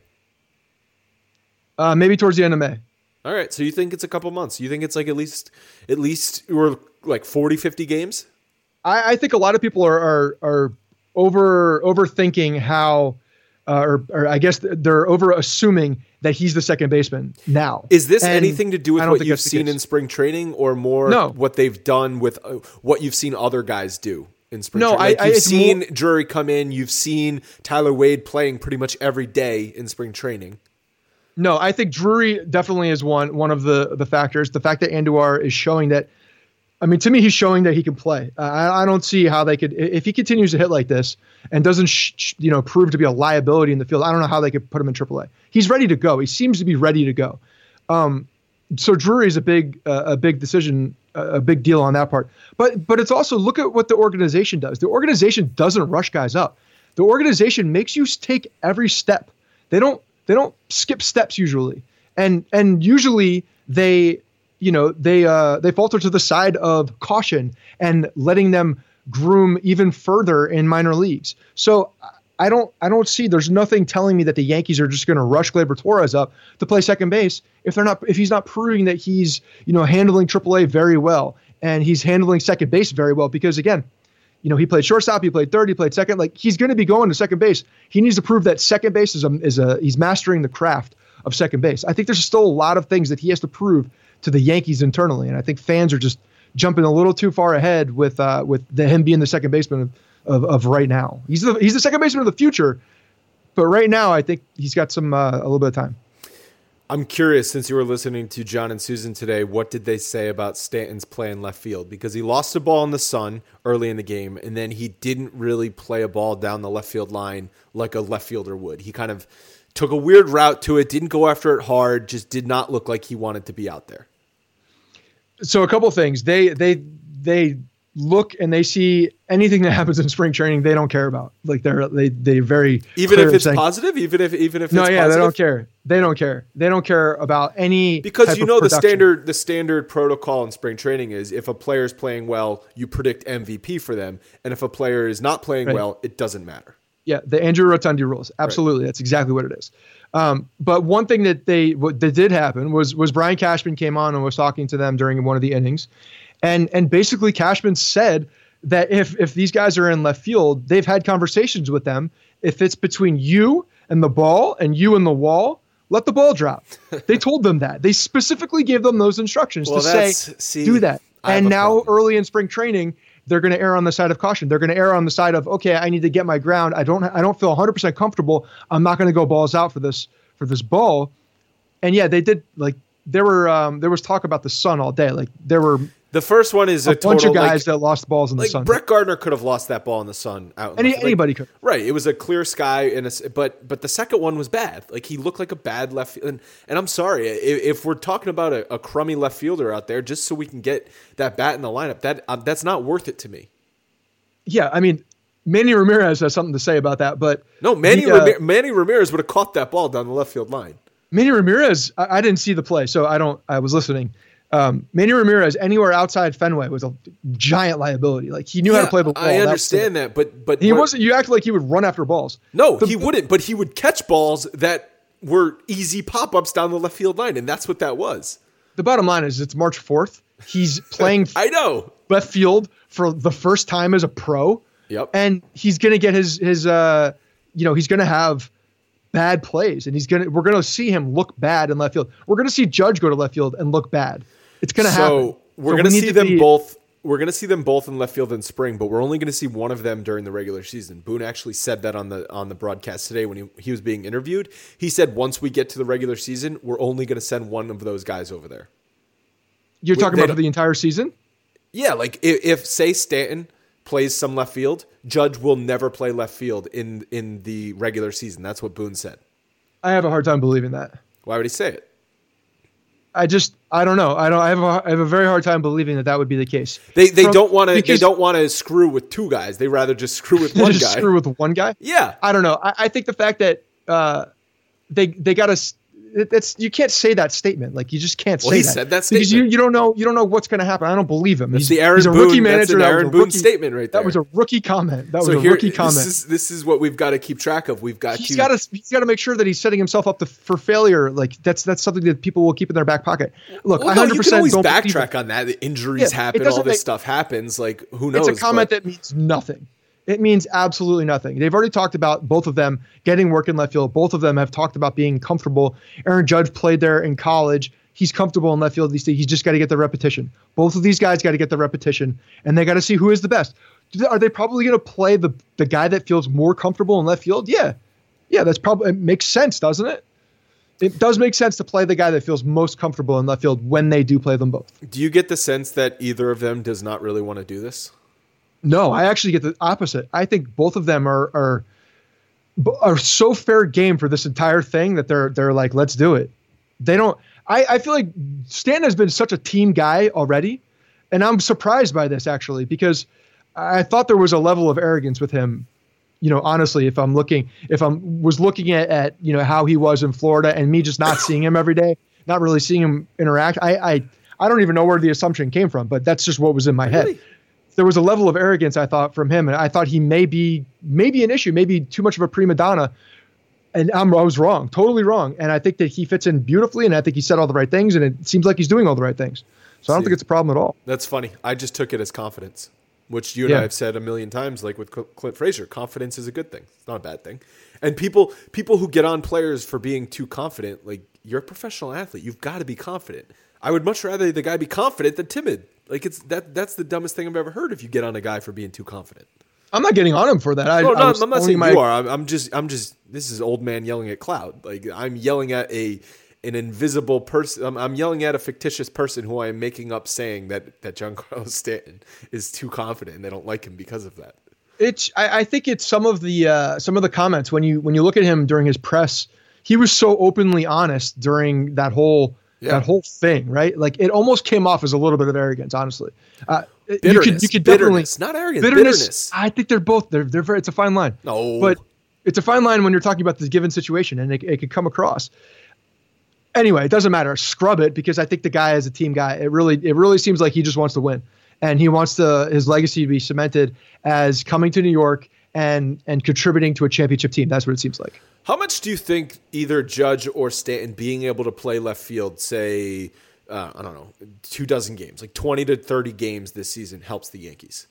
C: Uh, maybe towards the end of May.
B: All right. So you think it's a couple months. You think it's like at least at least we're like forty, fifty games?
C: I, I think a lot of people are are, are over overthinking how uh, or, or I guess they're over assuming that he's the second baseman now.
B: Is this
C: and
B: anything to do with what you've seen
C: in
B: spring training, or more
C: no.
B: what they've done with uh, what you've seen other guys do in spring
C: no,
B: training? Like
C: I,
B: you've
C: I,
B: seen
C: more,
B: Drury come in. You've seen Tyler Wade playing pretty much every day in spring training.
C: No, I think Drury definitely is one one of the, the factors. The fact that Andujar is showing that, I mean, to me, he's showing that he can play. Uh, I, I don't see how they could, if he continues to hit like this and doesn't, sh- sh- you know, prove to be a liability in the field, I don't know how they could put him in triple A. He's ready to go. He seems to be ready to go. Um, so Drury is a big, uh, a big decision, uh, a big deal on that part. But, but it's also, look at what the organization does. The organization doesn't rush guys up. The organization makes you take every step. They don't, they don't skip steps usually. And, and usually they, you know, they uh, they falter to the side of caution and letting them groom even further in minor leagues. So I don't I don't see there's nothing telling me that the Yankees are just going to rush Gleyber Torres up to play second base if they're not if he's not proving that he's, you know, handling triple A very well and he's handling second base very well, because again, you know, he played shortstop, he played third, he played second. Like, he's going to be going to second base. He needs to prove that second base is a, is a he's mastering the craft of second base. I think there's still a lot of things that he has to prove to the Yankees internally, and I think fans are just jumping a little too far ahead with uh, with the, him being the second baseman of, of, of right now. He's the he's the second baseman of the future, but right now I think he's got some uh, a little bit of time.
B: I'm curious, since you were listening to John and Susan today, what did they say about Stanton's play in left field? Because he lost a ball in the sun early in the game, and then he didn't really play a ball down the left field line like a left fielder would. He kind of took a weird route to it, didn't go after it hard, just did not look like he wanted to be out there.
C: So a couple of things. They they they look and they see anything that happens in spring training they don't care about. Like they're they they very
B: even if it's
C: saying,
B: positive, even if even if
C: no,
B: it's
C: yeah,
B: positive?
C: they don't care. They don't care. They don't care about any
B: because you know the
C: production.
B: standard the standard protocol in spring training is if a player is playing well, you predict M V P for them, and if a player is not playing
C: right.
B: well, it doesn't matter.
C: Yeah, the Andrew Rotundi rules. Absolutely, right. That's exactly what it is. Um, but one thing that they what that did happen was was Brian Cashman came on and was talking to them during one of the innings, and and basically Cashman said that if if these guys are in left field, they've had conversations with them. If it's between you and the ball and you and the wall, let the ball drop. They told them that. They specifically gave them those instructions
B: well,
C: to say
B: see,
C: do that. And now
B: problem.
C: early in spring training, they're going to err on the side of caution. They're going to err on the side of, okay, I need to get my ground. I don't I don't feel one hundred percent comfortable. I'm not going to go balls out for this for this ball. And yeah, they did, like, there were um, there was talk about the sun all day. Like, there were
B: the first one is
C: a,
B: a
C: bunch
B: total,
C: of guys
B: like,
C: that lost balls in the
B: like
C: sun.
B: Brett Gardner could have lost that ball in the sun out. In
C: Any,
B: the, like,
C: anybody could.
B: Right. It was a clear sky, and a, but but the second one was bad. Like, he looked like a bad left field. And, and I'm sorry, if, if we're talking about a, a crummy left fielder out there, just so we can get that bat in the lineup, that um, that's not worth it to me.
C: Yeah, I mean, Manny Ramirez has something to say about that, but
B: no, Manny
C: he, uh,
B: Ramir- Manny Ramirez would have caught that ball down the left field line.
C: Manny Ramirez, I, I didn't see the play, so I don't. I was listening. Um, Manny Ramirez anywhere outside Fenway was a giant liability. Like, he knew
B: yeah,
C: how to play the ball.
B: I understand that, but but
C: he
B: what,
C: wasn't. You acted like he would run after balls.
B: No,
C: the,
B: he wouldn't. But he would catch balls that were easy pop ups down the left field line, and that's what that was.
C: The bottom line is, it's March fourth. He's playing.
B: I know
C: left field for the first time as a pro.
B: Yep.
C: And he's gonna get his his uh, you know, he's gonna have bad plays, and he's gonna we're gonna see him look bad in left field. We're gonna see Judge go to left field and look bad. It's gonna
B: so
C: happen.
B: We're
C: so
B: gonna
C: we
B: see
C: to
B: them
C: be,
B: both. We're gonna see them both in left field in spring, but we're only gonna see one of them during the regular season. Boone actually said that on the on the broadcast today when he, he was being interviewed. He said once we get to the regular season, we're only gonna send one of those guys over there.
C: You're talking
B: they
C: about for the entire season?
B: Yeah, like if, if say Stanton plays some left field, Judge will never play left field in in the regular season. That's what Boone said.
C: I have a hard time believing that.
B: Why would he say it?
C: I just I don't know. I don't. I have a, I have a very hard time believing that that would be the case.
B: They they
C: From,
B: don't want to they don't want to screw with two guys. They rather just screw with one
C: just
B: guy.
C: Screw with one guy.
B: Yeah,
C: I don't know. I, I think the fact that uh, they they got to. That's you can't say that statement. Like you just can't
B: well,
C: say
B: he
C: that.
B: said that statement.
C: Because you, you don't know you don't know what's going to happen. I don't believe him.
B: That's
C: he's,
B: the Aaron
C: he's a
B: Boone,
C: rookie manager.
B: That's an
C: That
B: Aaron
C: was a
B: Boone
C: rookie,
B: statement right there.
C: That was a rookie comment. That was
B: so
C: a
B: here,
C: rookie comment.
B: This is, this is what we've got to keep track of. We've got
C: he's
B: to.
C: got to he's got to make sure that he's setting himself up to, for failure. Like that's that's something that people will keep in their back pocket. Look,
B: well,
C: I
B: no,
C: one hundred percent
B: you can always
C: don't
B: backtrack on that. The injuries
C: Yeah,
B: happen. All this
C: make,
B: stuff happens. Like who knows?
C: It's a comment
B: but,
C: that means nothing. It means absolutely nothing. They've already talked about both of them getting work in left field. Both of them have talked about being comfortable. Aaron Judge played there in college. He's comfortable in left field. He's just got to get the repetition. Both of these guys got to get the repetition, and they got to see who is the best. Are they probably going to play the, the guy that feels more comfortable in left field? Yeah. Yeah, that's probably, it makes sense, doesn't it? It does make sense to play the guy that feels most comfortable in left field when they do play them both.
B: Do you get the sense that either of them does not really want to do this?
C: No, I actually get the opposite. I think both of them are are are so fair game for this entire thing that they're they're like, let's do it. They don't. I, I feel like Stanton has been such a team guy already, and I'm surprised by this actually because I thought there was a level of arrogance with him. You know, honestly, if I'm looking, if I'm was looking at, at you know how he was in Florida and me just not seeing him every day, not really seeing him interact, I I I don't even know where the assumption came from, but that's just what was in my
B: Really?
C: head. There was a level of arrogance I thought from him, and I thought he may be maybe an issue, maybe too much of a prima donna. And I'm, I was wrong, totally wrong. And I think that he fits in beautifully, and I think he said all the right things, and it seems like he's doing all the right things. So I don't
B: See,
C: think it's a problem at all.
B: That's funny. I just took it as confidence, which you and
C: Yeah.
B: I have said a million times, like with Cl- Clint Frazier. Confidence is a good thing. It's not a bad thing. And people people who get on players for being too confident, like you're a professional athlete. You've got to be confident. I would much rather the guy be confident than timid. Like it's that that's the dumbest thing I've ever heard if you get on a guy for being too confident.
C: I'm not getting on him for that. I,
B: No,
C: I
B: no,
C: was
B: I'm not
C: only
B: saying
C: my,
B: you are. I'm, I'm just, I'm just. This is old man yelling at cloud. Like I'm yelling at a, an invisible person. I'm, I'm yelling at a fictitious person who I am making up, saying that that Giancarlo Stanton is too confident and they don't like him because of that.
C: It's. I, I think it's some of the uh, some of the comments when you when you look at him during his press. He was so openly honest during that whole
B: Yeah.
C: that whole thing, right? Like it almost came off as a little bit of arrogance, honestly. Uh,
B: Bitterness,
C: you could you could definitely
B: bitterness, not arrogance.
C: bitterness,
B: Bitterness.
C: I think they're both they're they're very. It's a fine line.
B: No,
C: But it's a fine line when you're talking about this given situation, and it, it could come across. Anyway, it doesn't matter. Scrub it, because I think the guy is a team guy. It really, it really seems like he just wants to win, and he wants to his legacy to be cemented as coming to New York and and contributing to a championship team. That's what it seems like.
B: How much do you think either Judge or Stanton being able to play left field, say, uh, I don't know, two dozen games, like twenty to thirty games this season, helps the Yankees?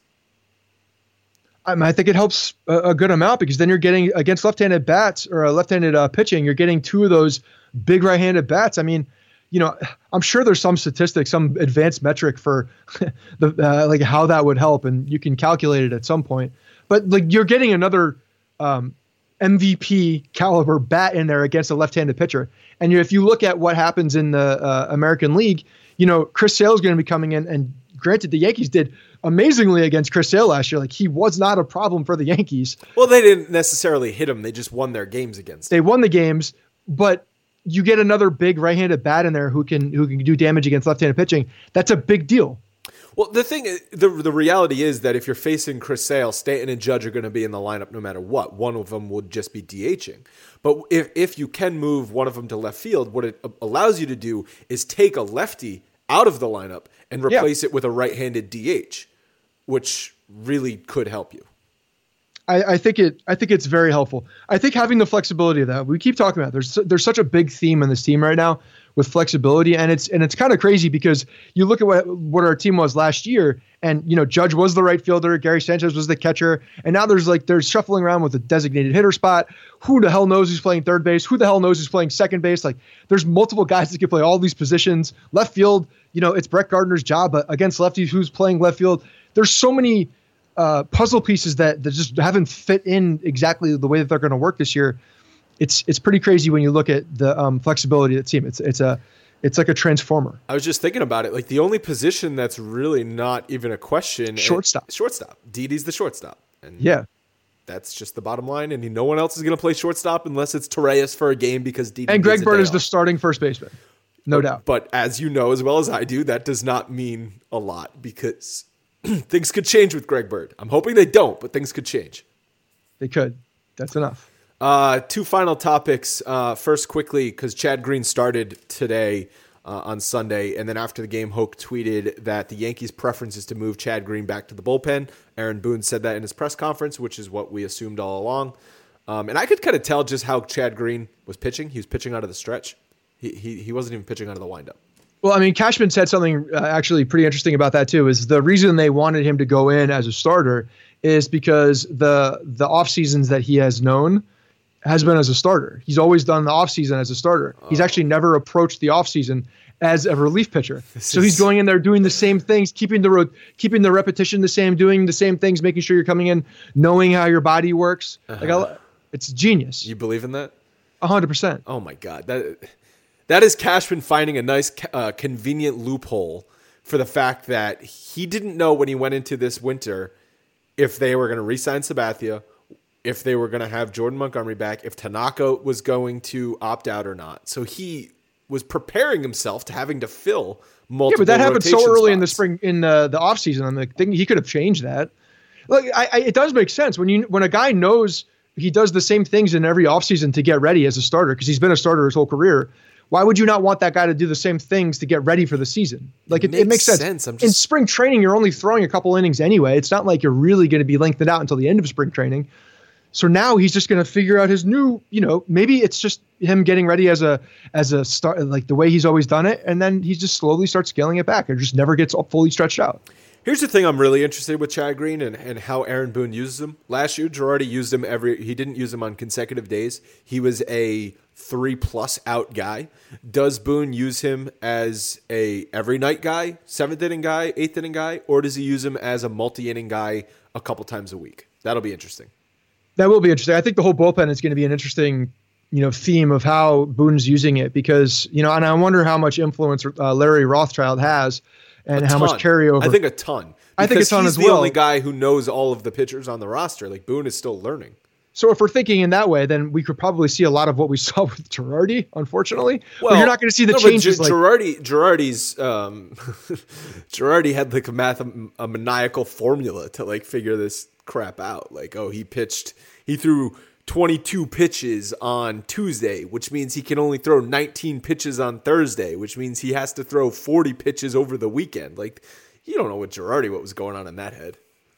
C: I, mean, I think it helps a, a good amount, because then you're getting against left-handed bats or uh, left-handed uh, pitching. You're getting two of those big right-handed bats. I mean, you know, I'm sure there's some statistic, some advanced metric for the uh, like how that would help, and you can calculate it at some point. But like you're getting another um, M V P caliber bat in there against a left-handed pitcher. And you, if you look at what happens in the uh, American League, you know, Chris Sale is going to be coming in, and granted, the Yankees did amazingly against Chris Sale last year. Like, he was not a problem for the Yankees.
B: Well, they didn't necessarily hit him. They just won their games against him.
C: They won the games, but you get another big right-handed bat in there who can who can do damage against left-handed pitching. That's a big deal.
B: Well, the thing, the the reality is that if you're facing Chris Sale, Stanton and Judge are going to be in the lineup no matter what. One of them would just be DHing. But if if you can move one of them to left field, what it allows you to do is take a lefty out of the lineup and replace yeah. it with a right-handed D H, which really could help you.
C: I, I think it. I think it's very helpful. I think having the flexibility of that, we keep talking about. There's there's such a big theme in this team right now with flexibility. And it's and it's kind of crazy because you look at what what our team was last year, and you know Judge was the right fielder, Gary Sanchez was the catcher, and now there's like there's shuffling around with a designated hitter spot. Who the hell knows who's playing third base? Who the hell knows who's playing second base? Like there's multiple guys that can play all these positions. Left field, you know, it's Brett Gardner's job, but against lefties, who's playing left field? There's so many uh, puzzle pieces that, that just haven't fit in exactly the way that they're going to work this year. It's it's pretty crazy when you look at the um, flexibility of the team. It's it's a it's like a transformer.
B: I was just thinking about it. Like the only position that's really not even a question.
C: Shortstop.
B: And, shortstop. Didi's the shortstop. And
C: yeah.
B: That's just the bottom line. And no one else is going to play shortstop unless it's Torreyes for a game because Didi.
C: And Greg Bird is the starting first baseman. No
B: but,
C: doubt.
B: But as you know as well as I do, that does not mean a lot because things could change with Greg Bird. I'm hoping they don't, but things could change.
C: They could. That's enough.
B: Uh, two final topics. Uh, first, quickly, because Chad Green started today uh, on Sunday, and then after the game, Hoke tweeted that the Yankees' preference is to move Chad Green back to the bullpen. Aaron Boone said that in his press conference, which is what we assumed all along. Um, and I could kind of tell just how Chad Green was pitching. He was pitching out of the stretch. He he, he wasn't even pitching out of the windup.
C: Well, I mean, Cashman said something uh, actually pretty interesting about that too. Is the reason they wanted him to go in as a starter is because the the off seasons that he has known has been as a starter. He's always done the offseason as a starter. Oh. He's actually never approached the offseason as a relief pitcher. This so is... he's going in there doing the same things, keeping the ro- keeping the repetition the same, doing the same things, making sure you're coming in, knowing how your body works. Uh-huh. Like I, it's genius.
B: You believe in that?
C: A hundred percent.
B: Oh my God. That that is Cashman finding a nice uh, convenient loophole for the fact that he didn't know when he went into this winter if they were going to re-sign Sabathia, if they were going to have Jordan Montgomery back, if Tanaka was going to opt out or not. So he was preparing himself to having to fill multiple. Yeah, but that happened so early spots.
C: in the spring, in the, the offseason. I'm like, thinking he could have changed that. Look, I, I, it does make sense when you when a guy knows he does the same things in every offseason to get ready as a starter because he's been a starter his whole career. Why would you not want that guy to do the same things to get ready for the season? Like it, it, makes, it makes sense. sense. Just... In spring training, you're only throwing a couple innings anyway. It's not like you're really going to be lengthened out until the end of spring training. So now he's just going to figure out his new, you know, maybe it's just him getting ready as a as a start, like the way he's always done it, and then he just slowly starts scaling it back. It just never gets fully stretched out.
B: Here's the thing I'm really interested with Chad Green and, and how Aaron Boone uses him. Last year, Girardi used him every. He didn't use him on consecutive days. He was a three plus out guy. Does Boone use him as a every night guy, seventh inning guy, eighth inning guy, or does he use him as a multi inning guy a couple times a week? That'll be interesting.
C: That will be interesting. I think the whole bullpen is going to be an interesting, you know, theme of how Boone's using it because, you know, and I wonder how much influence uh, Larry Rothschild has and how much carryover.
B: I think a ton.
C: I think a ton
B: he's
C: as
B: the
C: well.
B: only guy who knows all of the pitchers on the roster. Like Boone is still learning.
C: So if we're thinking in that way, then we could probably see a lot of what we saw with Girardi, unfortunately.
B: Well,
C: but you're not going to see the
B: no,
C: changes.
B: But G- Girardi, Girardi's, um, Girardi had like a math, a maniacal formula to like figure this crap out. Like, oh, he pitched, he threw twenty-two pitches on Tuesday, which means he can only throw nineteen pitches on Thursday, which means he has to throw forty pitches over the weekend. Like, you don't know what Girardi, what was going on in that head.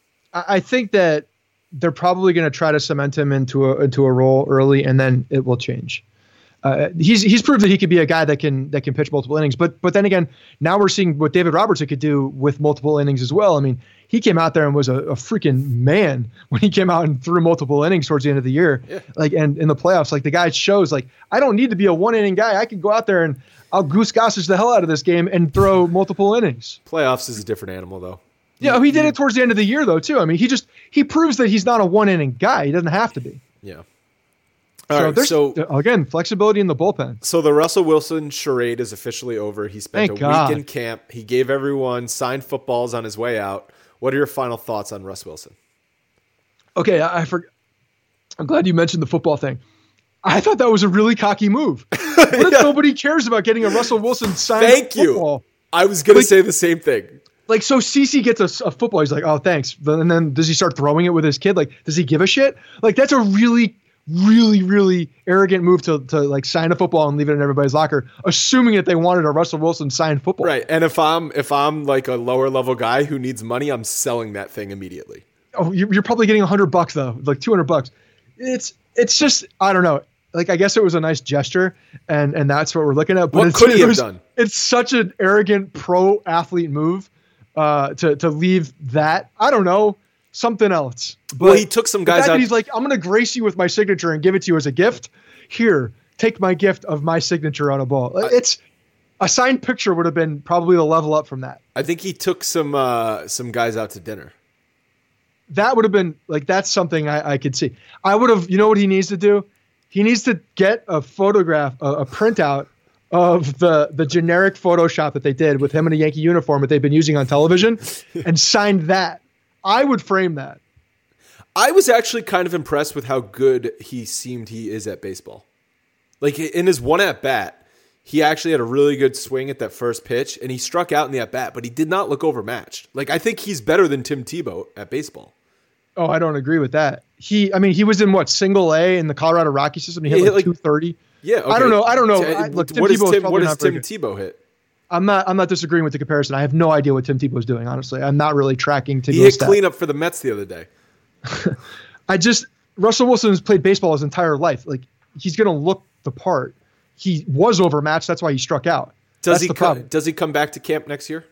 C: I think that they're probably going to try to cement him into a into a role early, and then it will change. Uh, he's he's proved that he could be a guy that can that can pitch multiple innings. But but then again, now we're seeing what David Robertson could do with multiple innings as well. I mean, he came out there and was a, a freaking man when he came out and threw multiple innings towards the end of the year. Yeah. Like and in the playoffs, like the guy shows like I don't need to be a one inning guy. I can go out there and I'll goose gossage the hell out of this game and throw multiple innings.
B: Playoffs is a different animal though.
C: Yeah, he did it towards the end of the year though too. I mean, he just he proves that he's not a one inning guy. He doesn't have to be.
B: Yeah.
C: All so, right, so again, flexibility in the bullpen.
B: So the Russell Wilson charade is officially over. He spent
C: Thank
B: a
C: God.
B: week in camp. He gave everyone signed footballs on his way out. What are your final thoughts on Russ Wilson?
C: Okay, I, I for, I'm glad you mentioned the football thing. I thought that was a really cocky move. What if yeah. nobody cares about getting a Russell Wilson signed
B: Thank
C: football?
B: you. I was going
C: like,
B: to say the same thing.
C: Like, so CeCe gets a, a football. He's like, oh, thanks. And then does he start throwing it with his kid? Like, does he give a shit? Like, that's a really, really, really arrogant move to, to like sign a football and leave it in everybody's locker, assuming that they wanted a Russell Wilson signed football.
B: Right. And if I'm if I'm like a lower level guy who needs money, I'm selling that thing immediately.
C: Oh, you're, you're probably getting a hundred bucks though, like two hundred bucks. It's it's just I don't know. like, I guess it was a nice gesture, and and that's what we're looking at. But
B: What
C: it's,
B: could he
C: it
B: have
C: was-
B: done?
C: It's such an arrogant pro athlete move uh, to to leave that. I don't know, something else. But
B: Well, he took some
C: the
B: guys
C: fact that
B: out.
C: He's like, I'm going to grace you with my signature and give it to you as a gift. Here, take my gift of my signature on a ball. It's a signed picture would have been probably the level up from that.
B: I think he took some uh, some guys out to dinner.
C: That would have been like, that's something I, I could see. I would have, you know what he needs to do? He needs to get a photograph, a, a printout of the, the generic Photoshop that they did with him in a Yankee uniform that they've been using on television and sign that. I would frame that.
B: I was actually kind of impressed with how good he seemed he is at baseball. Like in his one at bat, he actually had a really good swing at that first pitch, and he struck out in the at bat, but he did not look overmatched. Like I think he's better than Tim Tebow at baseball.
C: Oh, I don't agree with that. He, I mean, he was in what, single A in the Colorado Rocky system. He hit
B: He hit
C: like,
B: like-
C: two thirty.
B: Yeah, okay.
C: I don't know. I don't know.
B: T-
C: I, look, Tim
B: what is
C: Tebow is
B: Tim,
C: probably
B: what
C: not
B: is
C: very
B: Tim
C: good.
B: Tebow hit?
C: I'm not. I'm not disagreeing with the comparison. I have no idea what Tim Tebow's doing. Honestly, I'm not really tracking Tebow's
B: He hit
C: stats.
B: cleanup for the Mets the other day.
C: I just Russell Wilson has played baseball his entire life. Like he's going to look the part. He was overmatched. That's why he struck out.
B: Does
C: That's
B: he
C: the
B: come,
C: problem.
B: does he come back to camp next year?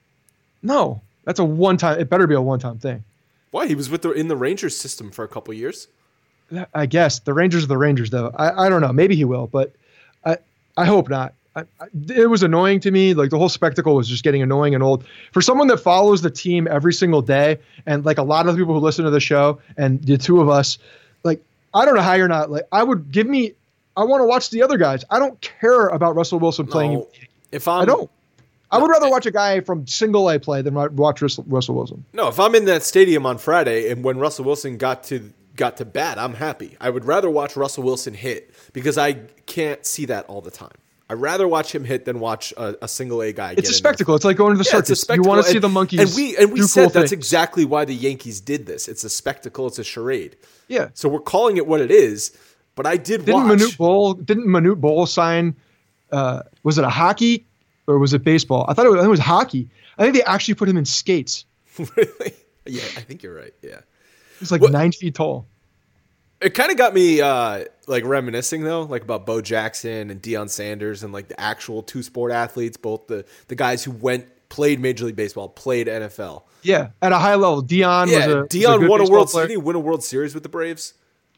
C: No, that's a one time. It better be a one time thing.
B: Why? He was with the in the Rangers system for a couple years.
C: I guess the Rangers are the Rangers, though. I, I don't know. Maybe he will, but I I hope not. I, I, it was annoying to me. Like the whole spectacle was just getting annoying and old. For someone that follows the team every single day, and like a lot of the people who listen to the show, and the two of us, like I don't know how you're not like. I would give me. I want to watch the other guys. I don't care about Russell Wilson playing.
B: No, if I'm,
C: I don't. I would rather watch a guy from single A play than watch Russell, Russell Wilson.
B: No, if I'm in that stadium on Friday and when Russell Wilson got to got to bat, I'm happy. I would rather watch Russell Wilson hit because I can't see that all the time. I'd rather watch him hit than watch a, a single A guy.
C: It's
B: get
C: a
B: in
C: spectacle. It's like going to the
B: Yeah, it's a
C: circus. You
B: spectacle.
C: want to see
B: And-
C: the monkeys.
B: And we and we
C: do
B: said
C: cool
B: that's
C: things.
B: exactly why the Yankees did this. It's a spectacle. It's a charade.
C: Yeah.
B: So we're calling it what it is. But I did
C: Didn't
B: watch.
C: Manute Bol didn't Manute Bol sign? Uh, was it a hockey or was it baseball? I thought it was, I think it was hockey. I think they actually put him in skates.
B: Really? Yeah, I think you're right. Yeah.
C: He was like
B: What-
C: nine feet tall.
B: It kind of got me uh, like reminiscing though, like about Bo Jackson and Deion Sanders and like the actual two sport athletes, both the the guys who went played Major League Baseball, played N F L.
C: Yeah, at a high level. Dion
B: Yeah,
C: was a was
B: Deion
C: good
B: won a
C: baseball
B: world.
C: player.
B: Did he win a World Series with the Braves?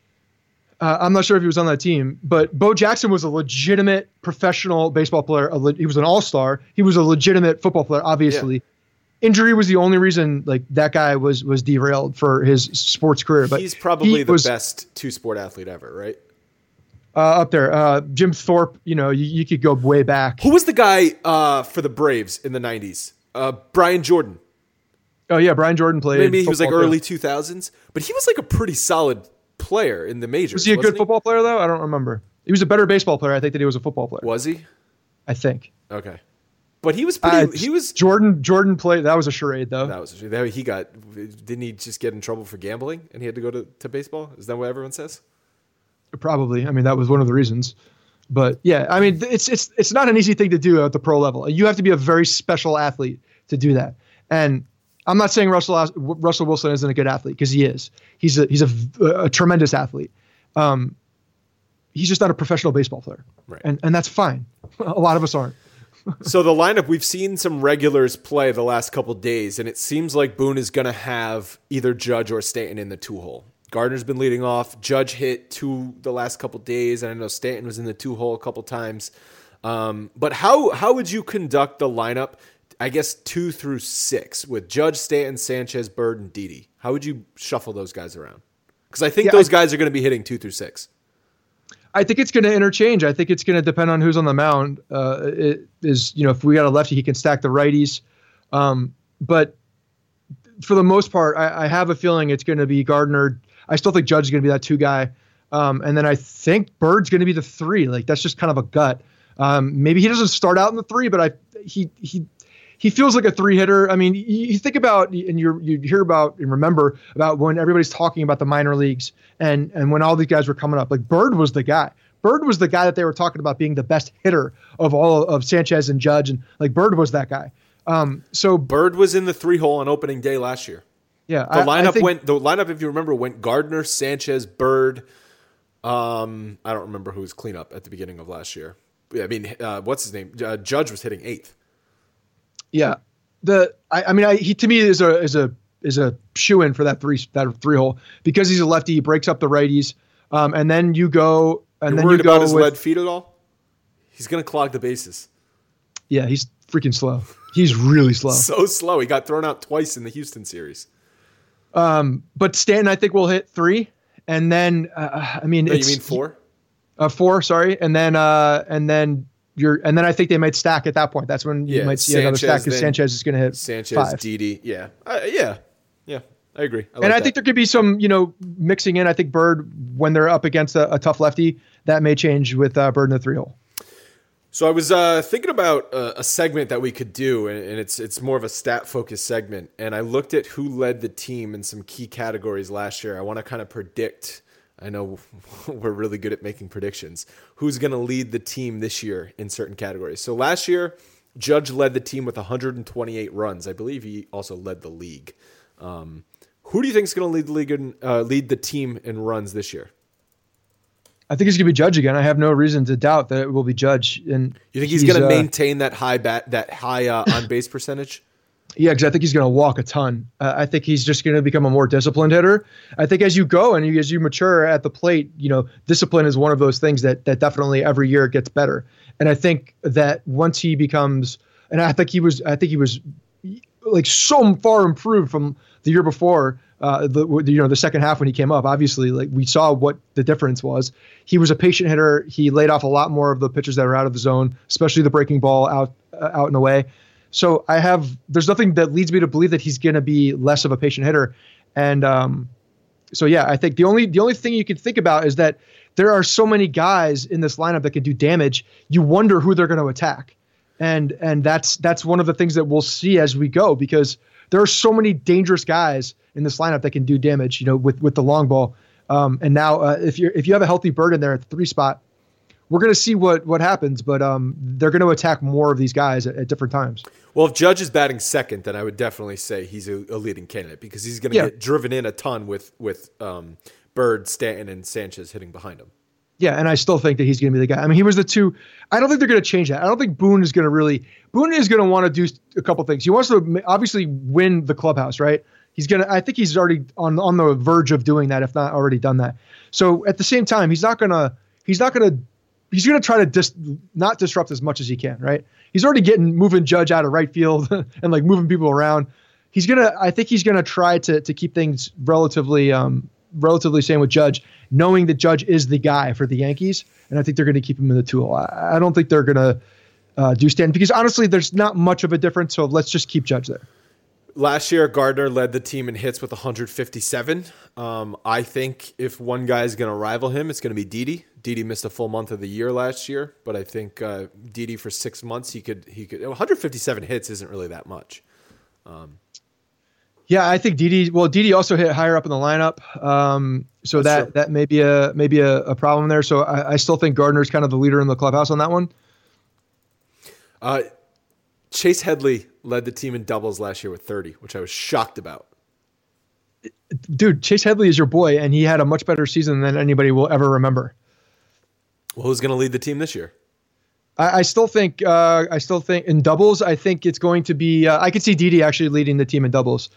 C: Uh, I'm not sure if he was on that team, but Bo Jackson was a legitimate professional baseball player. A le- he was an all-star. He was a legitimate football player, obviously.
B: Yeah.
C: Injury was the only reason like that guy was was derailed for his sports career. But
B: He's probably
C: he
B: the
C: was,
B: best two sport athlete ever, right?
C: uh, up there. Uh, Jim Thorpe, you know, you, you could go way back.
B: Who was the guy uh, for the Braves in the nineties? Uh, Brian Jordan.
C: Oh yeah, Brian Jordan played.
B: Maybe he was like
C: football, too.
B: early two thousands, but he was like a pretty solid player in the majors.
C: Was he a
B: wasn't
C: good football player though? I don't remember. He was a better baseball player, I think, than he was a football player.
B: Was he?
C: I think.
B: Okay, but he was pretty.
C: Uh,
B: he was.
C: Jordan. Jordan played. That was a charade, though.
B: That was that he got. Didn't he just get in trouble for gambling and he had to go to, to baseball? Is that what everyone says?
C: Probably. I mean, that was one of the reasons. But yeah, I mean, it's it's it's not an easy thing to do at the pro level. You have to be a very special athlete to do that. And I'm not saying Russell Russell Wilson isn't a good athlete because he is. He's a he's a, a tremendous athlete. Um, he's just not a professional baseball player,
B: Right.
C: and and that's fine. A lot of us aren't.
B: So the lineup, we've seen some regulars play the last couple days, and it seems like Boone is going to have either Judge or Stanton in the two hole. Gardner's been leading off. Judge hit two the last couple days, and I know Stanton was in the two hole a couple times. Um, but how how would you conduct the lineup? I guess two through six with Judge, Stanton, Sanchez, Bird, and Didi. How would you shuffle those guys around? Because I think
C: Yeah,
B: those
C: I-
B: guys are going to be hitting two through six.
C: I think it's going to interchange. I think it's going to depend on who's on the mound. Uh, it is, you know, if we got a lefty, he can stack the righties. Um, but for the most part, I, I have a feeling it's going to be Gardner. I still think Judge is going to be that two guy. Um, and then I think Bird's going to be the three. Like that's just kind of a gut. Um, maybe he doesn't start out in the three, but I he he he feels like a three hitter. I mean, you, you think about and you you hear about and remember about when everybody's talking about the minor leagues and and when all these guys were coming up. Like Bird was the guy. Bird was the guy that they were talking about being the best hitter of all of Sanchez and Judge, and like Bird was that guy. Um, so
B: Bird was in the three hole on opening day last year.
C: yeah,
B: The
C: I-
B: lineup
C: I think,
B: went. The lineup, if you remember, went Gardner, Sanchez, Bird, Um, I don't remember who was cleanup at the beginning of last year. Yeah, I mean, uh, what's his name? Uh, Judge was hitting eighth.
C: Yeah, the I, I mean, I, he to me is a is a is a shoe in for that three that three hole because he's a lefty. He breaks up the righties, um, and then you go and
B: You're
C: then
B: worried
C: you go
B: about his
C: with,
B: lead feet at all? He's gonna clog the bases.
C: Yeah, he's freaking slow. He's really slow.
B: So slow. He got thrown out twice in the Houston series.
C: Um, but Stanton, I think, will hit three, and then uh, I mean,
B: No,
C: it's,
B: you mean four?
C: Uh, four, sorry, and then uh, and then you're, and then I think they might stack at that point. That's when you
B: Yeah,
C: might see
B: Sanchez,
C: another stack because
B: then
C: Sanchez is going to hit
B: Sanchez,
C: five.
B: Didi. Yeah, uh, yeah, yeah. I agree. I like
C: and I
B: that.
C: think there could be some, you know, mixing in. I think Bird, when they're up against a, a tough lefty, that may change with uh, Bird in the three hole.
B: So I was uh, thinking about a, a segment that we could do, and, and it's it's more of a stat focused segment. And I looked at who led the team in some key categories last year. I want to kind of predict. I know we're really good at making predictions. Who's going to lead the team this year in certain categories? So last year, Judge led the team with one hundred twenty-eight runs. I believe he also led the league. Um, who do you think is going to lead the league in, uh, lead the team in runs this year?
C: I think it's going to be Judge again. I have no reason to doubt that it will be Judge. And
B: you think he's, he's going to
C: uh,
B: maintain that high bat, that high uh, on base percentage?
C: Yeah, because I think he's going to walk a ton. Uh, I think he's just going to become a more disciplined hitter. I think as you go and you, as you mature at the plate, you know, discipline is one of those things that that definitely every year gets better. And I think that once he becomes, and I think he was, I think he was like so far improved from the year before. Uh, the you know the second half when he came up, obviously, like we saw what the difference was. He was a patient hitter. He laid off a lot more of the pitches that are out of the zone, especially the breaking ball out uh, out and away. So I have there's nothing that leads me to believe that he's going to be less of a patient hitter. And um, so yeah, I think the only the only thing you can think about is that there are so many guys in this lineup that can do damage. You wonder who they're going to attack, and and that's that's one of the things that we'll see as we go because there are so many dangerous guys in this lineup that can do damage, you know, with, with the long ball. Um, and now uh, if you're, if you have a healthy Bird in there at the three spot, we're going to see what, what happens, but um, they're going to attack more of these guys at, at different times.
B: Well, if Judge is batting second, then I would definitely say he's a, a leading candidate because he's going to
C: Yeah.
B: get driven in a ton with, with um, Bird, Stanton, and Sanchez hitting behind him.
C: Yeah, and I still think that he's going to be the guy. I mean, he was the two. I don't think they're going to change that. I don't think Boone is going to really. Boone is going to want to do a couple things. He wants to obviously win the clubhouse, right? He's going to. I think he's already on on the verge of doing that, if not already done that. So at the same time, he's not going to. He's not going to. He's going to try to dis, not disrupt as much as he can, right? He's already getting moving Judge out of right field and like moving people around. He's gonna. I think he's going to try to to keep things relatively. Um, relatively same with Judge, knowing that Judge is the guy for the Yankees, and I think they're going to keep him in the two-hole. I, I don't think they're going to uh, do Stanton because honestly, there's not much of a difference. So let's just keep Judge there.
B: Last year, Gardner led the team in hits with one hundred fifty-seven. Um, I think if one guy is going to rival him, it's going to be Didi. Didi missed a full month of the year last year, but I think uh, Didi for six months he could he could one hundred fifty-seven hits isn't really that much. Um,
C: Yeah, I think Didi. Well, Didi also hit higher up in the lineup, um, so
B: That's
C: that
B: true.
C: that may be a maybe a, a problem there. So I, I still think Gardner's kind of the leader in the clubhouse on that one.
B: uh, Chase Headley led the team in doubles last year with thirty, which I was shocked about.
C: Dude, Chase Headley is your boy, and he had a much better season than anybody will ever remember.
B: Well, who's going to lead the team this year?
C: I, I still think uh, I still think in doubles. I think it's going to be. Uh, I could see Didi actually leading the team in doubles.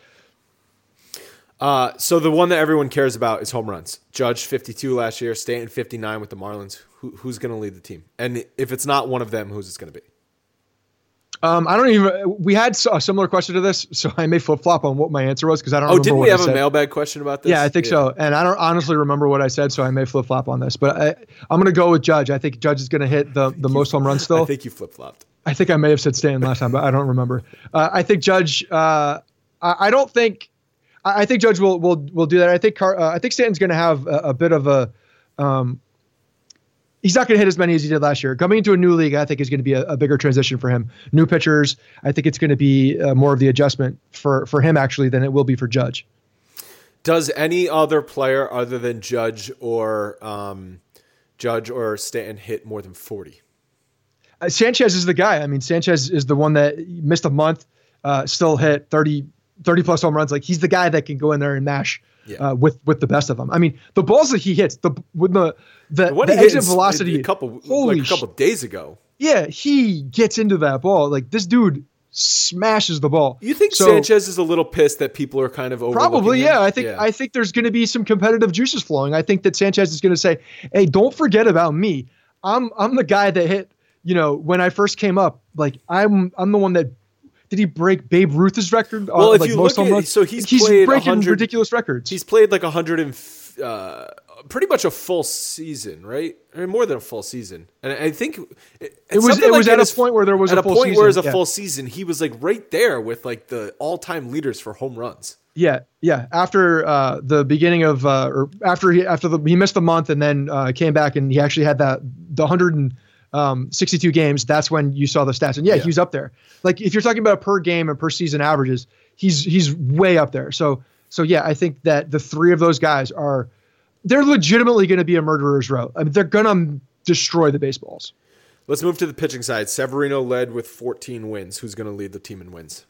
B: Uh, so the one that everyone cares about is home runs. Judge fifty-two last year, Stanton fifty-nine with the Marlins. Who, who's going to lead the team? And if it's not one of them, who's it going to be?
C: Um, I don't even. We had a similar question to this, so I may flip flop on what my answer was because I don't.
B: Oh,
C: remember
B: didn't
C: what
B: we
C: I
B: have a
C: said.
B: mailbag question about this?
C: Yeah, I think so. And I don't honestly remember what I said, so I may flip flop on this. But I, I'm going to go with Judge. I think Judge is going to hit the, the most home runs still.
B: I think you flip flopped.
C: I think I may have said Stanton last time, but I don't remember. Uh, I think Judge. Uh, I, I don't think. I, I think Judge will will will do that. I think Car, uh, I think Stanton's going to have a, a bit of a. Um, he's not going to hit as many as he did last year. Coming into a new league, I think is going to be a, a bigger transition for him. New pitchers. I think it's going to be uh, more of the adjustment for for him actually than it will be for Judge.
B: Does any other player other than Judge or um, Judge or Stanton hit more than forty?
C: Uh, Sanchez is the guy. I mean, Sanchez is the one that missed a month, uh, still hit thirty, thirty plus home runs. Like he's the guy that can go in there and mash
B: yeah.
C: uh, with with the best of them. I mean, the balls that he hits, the with the the,
B: what
C: the
B: he
C: exit
B: hit
C: velocity,
B: a couple
C: holy
B: like a couple
C: sh-
B: days ago.
C: Yeah, he gets into that ball. Like this dude smashes the ball.
B: You think
C: so,
B: Sanchez is a little pissed that people are kind of overlooking
C: probably,
B: him?
C: yeah. I think
B: yeah.
C: I think there's going to be some competitive juices flowing. I think that Sanchez is going to say, "Hey, don't forget about me. I'm I'm the guy that hit. You know, when I first came up, like I'm I'm the one that." Did he break Babe Ruth's record?
B: Well,
C: uh,
B: if
C: like
B: you
C: most
B: look
C: home
B: at,
C: runs?
B: so he's,
C: he's
B: played
C: breaking
B: one hundred
C: ridiculous records.
B: He's played like a hundred and uh, pretty much a full season, right? I mean, more than a full season. And I think it,
C: it was. It
B: like
C: was at
B: his,
C: a point where there was
B: at
C: a,
B: a
C: full
B: point
C: season.
B: where it was a
C: yeah.
B: full season. He was like right there with like the all-time leaders for home runs.
C: Yeah, yeah. After uh, the beginning of, uh, or after he after the he missed the month and then uh, came back and he actually had that the hundred and. Um, sixty-two games. That's when you saw the stats, and yeah,
B: yeah,
C: he was up there. Like if you're talking about per game and per season averages, he's he's way up there. So so yeah, I think that the three of those guys are they're legitimately going to be a murderer's row. I mean, they're going to destroy the baseballs.
B: Let's move to the pitching side. Severino led with fourteen wins. Who's going to lead the team in wins?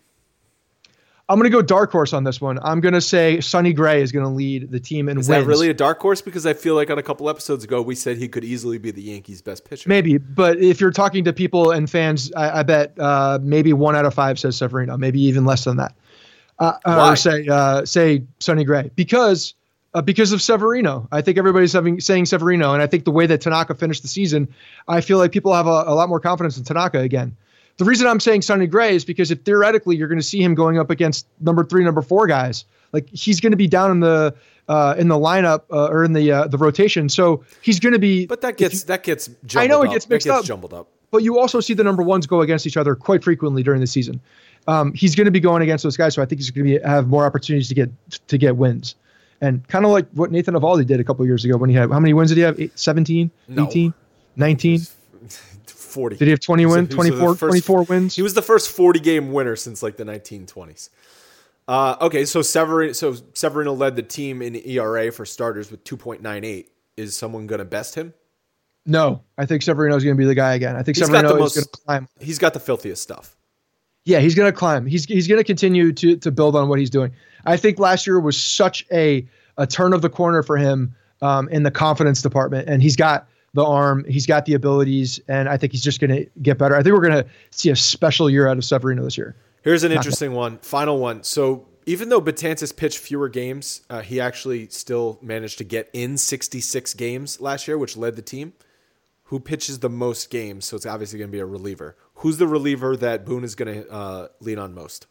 C: I'm going to go dark horse on this one. I'm going to say Sonny Gray is going to lead the team in
B: Is
C: wins.
B: that really a dark horse? Because I feel like on a couple episodes ago, we said he could easily be the Yankees' best pitcher.
C: Maybe, but if you're talking to people and fans, I, I bet uh, maybe one out of five says Severino, maybe even less than that. Uh,
B: Why?
C: Or say uh, say Sonny Gray because uh, because of Severino. I think everybody's having, saying Severino, and I think the way that Tanaka finished the season, I feel like people have a, a lot more confidence in Tanaka again. The reason I'm saying Sonny Gray is because if theoretically you're going to see him going up against number three, number four guys, like he's going to be down in the uh, in the lineup uh, or in the uh, the rotation, so he's going to be.
B: But that gets you, that gets jumbled
C: I know it
B: up.
C: gets mixed
B: that gets
C: up,
B: jumbled up.
C: But you also see the number ones go against each other quite frequently during the season. Um, he's going to be going against those guys, so I think he's going to be have more opportunities to get to get wins, and kind of like what Nathan Eovaldi did a couple of years ago when he had how many wins did he have? Eight, seventeen,
B: no.
C: eighteen, nineteen
B: forty.
C: Did he have twenty wins?
B: So
C: twenty-four,
B: first,
C: twenty-four wins?
B: He was the first forty-game winner since like the nineteen twenties. Uh, okay, so Severino, so Severino led the team in E R A for starters with two point nine eight. Is someone going to best him?
C: No, I think Severino is going to be the guy again. I think
B: he's
C: Severino
B: most,
C: is going to climb.
B: He's got the filthiest stuff.
C: Yeah, he's going to climb. He's he's going to continue to to build on what he's doing. I think last year was such a a turn of the corner for him um, in the confidence department, and he's got the arm, he's got the abilities, and I think he's just going to get better. I think we're going to see a special year out of Severino this year.
B: Here's an interesting one, final one. So even though Betances pitched fewer games, uh, he actually still managed to get in sixty-six games last year, which led the team. Who pitches the most games? So it's obviously going to be a reliever. Who's the reliever that Boone is going to uh, lean on most?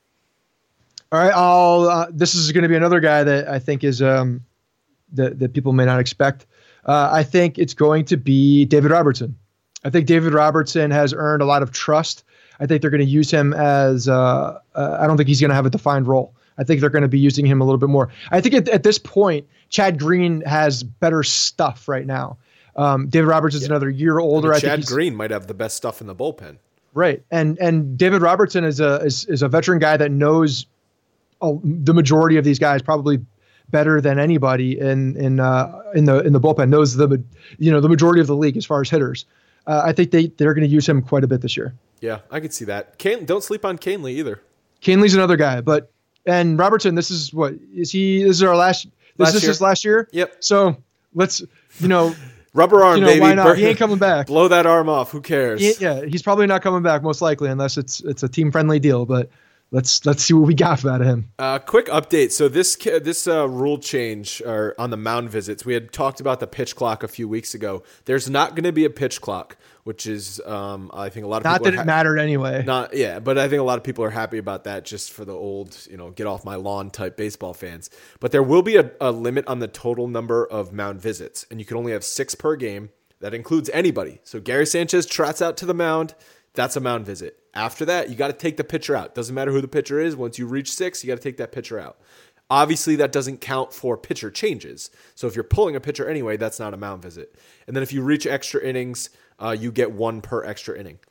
C: All right, I'll. Uh, this is going to be another guy that I think is um, that that people may not expect. Uh, I think it's going to be David Robertson. I think David Robertson has earned a lot of trust. I think they're going to use him as. Uh, uh, I don't think he's going to have a defined role. I think they're going to be using him a little bit more. I think at, at this point, Chad Green has better stuff right now. Um, David Robertson's yeah. another year older.
B: I mean,
C: I
B: Chad
C: think
B: Green might have the best stuff in the bullpen.
C: Right, and and David Robertson is a is, is a veteran guy that knows a, the majority of these guys probably better than anybody in in uh, in the in the bullpen. Knows the you know the majority of the league as far as hitters. Uh, I think they they're going to use him quite a bit this year.
B: Yeah, I could see that. Can don't sleep on Canely either.
C: Canely's another guy, but and Robertson. This is what is he? This is our last. This
B: last
C: is
B: year.
C: his last year.
B: Yep.
C: So let's you know.
B: Rubber arm,
C: you know,
B: baby.
C: Why not? He ain't coming back.
B: Blow that arm off. Who cares?
C: He, yeah, he's probably not coming back, most likely, unless it's it's a team friendly deal. But let's let's see what we got out of him.
B: Uh, quick update. So this this uh, rule change or on the mound visits, we had talked about the pitch clock a few weeks ago. There's not going to be a pitch clock, which is um, I think a lot of
C: not
B: people
C: that
B: ha-
C: it mattered anyway.
B: Not yeah, but I think a lot of people are happy about that, just for the old you know get off my lawn type baseball fans. But there will be a, a limit on the total number of mound visits, and you can only have six per game. That includes anybody. So Gary Sanchez trots out to the mound. That's a mound visit. After that, you got to take the pitcher out. Doesn't matter who the pitcher is. Once you reach six, you got to take that pitcher out. Obviously, that doesn't count for pitcher changes. So if you're pulling a pitcher anyway, that's not a mound visit. And then if you reach extra innings, uh, you get one per extra inning.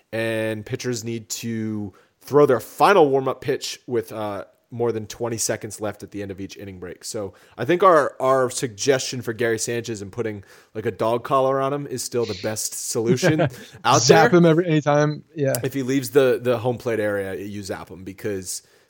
B: And pitchers need to throw their final warm-up pitch with uh, more than twenty seconds left at the end of each inning break. So I think our our suggestion for Gary Sanchez and putting like a dog collar on him is still the best solution out
C: zap
B: there.
C: him every anytime. Yeah.
B: If he leaves the the home plate area, you zap him because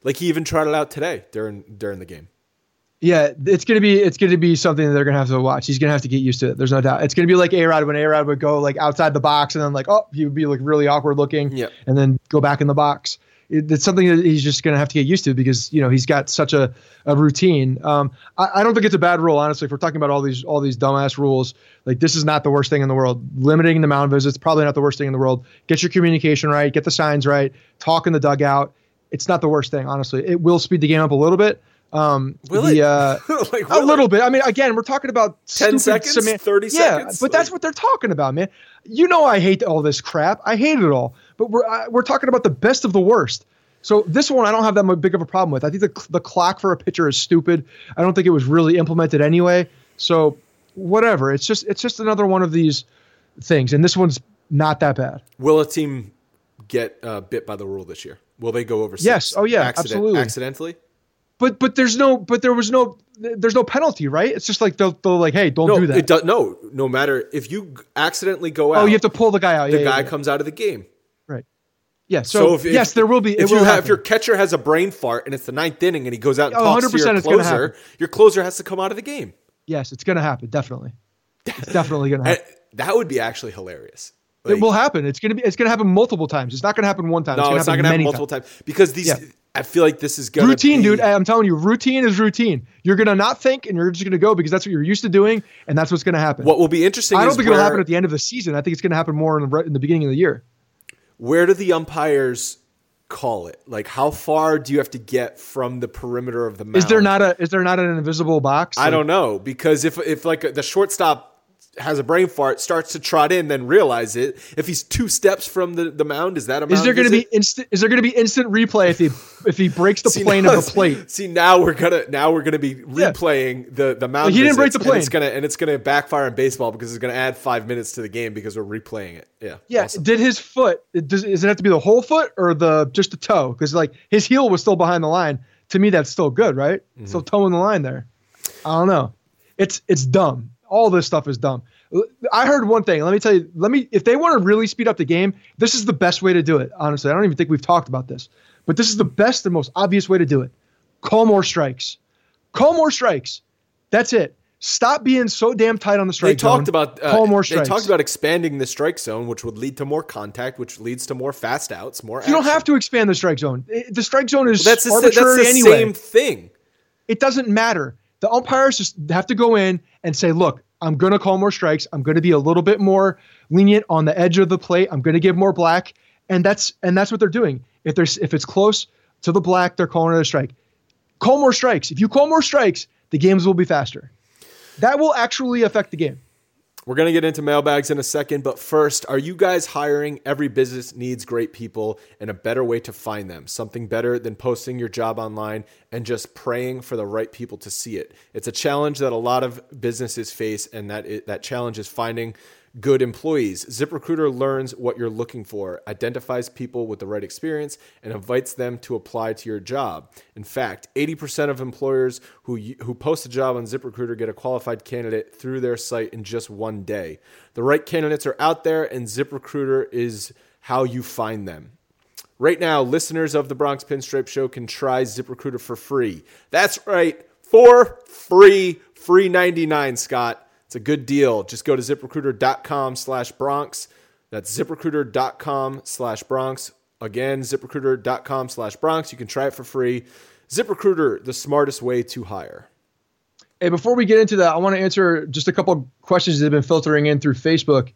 B: Like he even trotted out today during during the game.
C: Yeah, it's gonna be it's gonna be something that they're gonna have to watch. He's gonna have to get used to it. There's no doubt. It's gonna be like A-Rod when A-Rod would go like outside the box and then like oh he would be like really awkward looking,
B: yep.
C: and then go back in the box. It, it's something that he's just gonna have to get used to because you know he's got such a, a routine. Um, I, I don't think it's a bad rule honestly. If we're talking about all these all these dumbass rules, like this is not the worst thing in the world. Limiting the mound visits probably not the worst thing in the world. Get your communication right, get the signs right, talk in the dugout. It's not the worst thing honestly. It will speed the game up a little bit. Um,
B: will
C: the,
B: it?
C: Uh,
B: like,
C: a little it? bit. I mean, again, we're talking about
B: ten seconds,
C: seman-
B: thirty
C: yeah,
B: seconds.
C: but like, that's what they're talking about, man. You know, I hate all this crap. I hate it all. But we're I, we're talking about the best of the worst. So this one, I don't have that much big of a problem with. I think the the clock for a pitcher is stupid. I don't think it was really implemented anyway. So whatever. It's just it's just another one of these things, and this one's not that bad.
B: Will a team get uh, bit by the rule this year? Will they go over six?
C: Yes. Oh yeah.
B: Accident-
C: absolutely.
B: Accidentally.
C: But but there's no but there was no there's no penalty, right? It's just like they'll, they'll like, hey, don't
B: no,
C: do that.
B: It does, no, no matter if you accidentally go out.
C: Oh, you have to pull the guy out.
B: The
C: yeah,
B: guy
C: yeah, yeah.
B: comes out of the game.
C: Right. Yeah. So,
B: so if,
C: yes,
B: if,
C: there will be. It
B: if
C: will
B: you have
C: happen.
B: if your catcher has a brain fart and it's the ninth inning and he goes out and
C: Oh,
B: talks to your
C: it's gonna
B: closer,
C: happen.
B: your closer has to come out of the game.
C: Yes, it's going to happen. Definitely. It's definitely going to happen.
B: That would be actually hilarious. Like,
C: it will happen. It's going to be. It's going to happen multiple times. It's not going to happen one time.
B: No,
C: it's,
B: it's not
C: going to
B: happen
C: happen
B: multiple times. times because these. Yeah. I feel like this is going to
C: routine,
B: be...
C: dude. I'm telling you, routine is routine. You're going to not think, and you're just going to go because that's what you're used to doing, and that's what's going to happen.
B: What will be interesting
C: I don't
B: is
C: think
B: where,
C: it'll happen at the end of the season. I think it's going to happen more in the, in the beginning of the year.
B: Where do the umpires call it? Like, how far do you have to get from the perimeter of the mound?
C: Is there not a? Is there not an invisible box?
B: I
C: like,
B: don't know, because if if like the shortstop has a brain fart, starts to trot in, then realize it. If he's two steps from the, the mound, is that a mound
C: Is there going to
B: visit?
C: be instant? Is there going to be instant replay if he if he breaks the
B: See,
C: plane
B: now,
C: of the plate?
B: See, now we're gonna now we're gonna be replaying yeah. the the mound.
C: Like he didn't break
B: visits,
C: the plane,
B: and it's gonna and it's gonna backfire in baseball because it's gonna add five minutes to the game because we're replaying it. Yeah,
C: yeah.
B: Awesome.
C: Did his foot? Does, does it have to be the whole foot or the just the toe? Because like his heel was still behind the line. To me, that's still good, right? Mm-hmm. Still toeing the line there. I don't know. It's it's dumb. All this stuff is dumb. I heard one thing. Let me tell you. Let me. If they want to really speed up the game, this is the best way to do it. Honestly, I don't even think we've talked about this, but this is the best and most obvious way to do it. Call more strikes. Call more strikes. That's it. Stop being so damn tight on the strike
B: zone. They talked
C: zone.
B: about uh,
C: Call more strikes.
B: They talked about expanding the strike zone, which would lead to more contact, which leads to more fast outs, more.
C: You
B: action.
C: don't have to expand the strike zone. The strike zone is
B: well, that's the,
C: arbitrary
B: that's the
C: anyway.
B: Same thing.
C: It doesn't matter. The umpires just have to go in and say, "Look, I'm going to call more strikes. I'm going to be a little bit more lenient on the edge of the plate. I'm going to give more black." And that's and that's what they're doing. If there's if it's close to the black, they're calling it a strike. Call more strikes. If you call more strikes, the games will be faster. That will actually affect the game.
B: We're going to get into mailbags in a second, but first, are you guys hiring? Every business needs great people and a better way to find them. Something better than posting your job online and just praying for the right people to see it. It's a challenge that a lot of businesses face, and that it, that challenge is finding good employees. ZipRecruiter learns what you're looking for, identifies people with the right experience, and invites them to apply to your job. In fact, eighty percent of employers who who post a job on ZipRecruiter get a qualified candidate through their site in just one day. The right candidates are out there, and ZipRecruiter is how you find them. Right now, listeners of the Bronx Pinstripe Show can try ZipRecruiter for free. That's right, for free, free ninety-nine, Scott. It's a good deal. Just go to ZipRecruiter.com slash Bronx. That's ZipRecruiter.com slash Bronx. Again, ZipRecruiter.com slash Bronx. You can try it for free. ZipRecruiter, the smartest way to hire.
C: Hey, before we get into that, I want to answer just a couple of questions that have been filtering in through Facebook.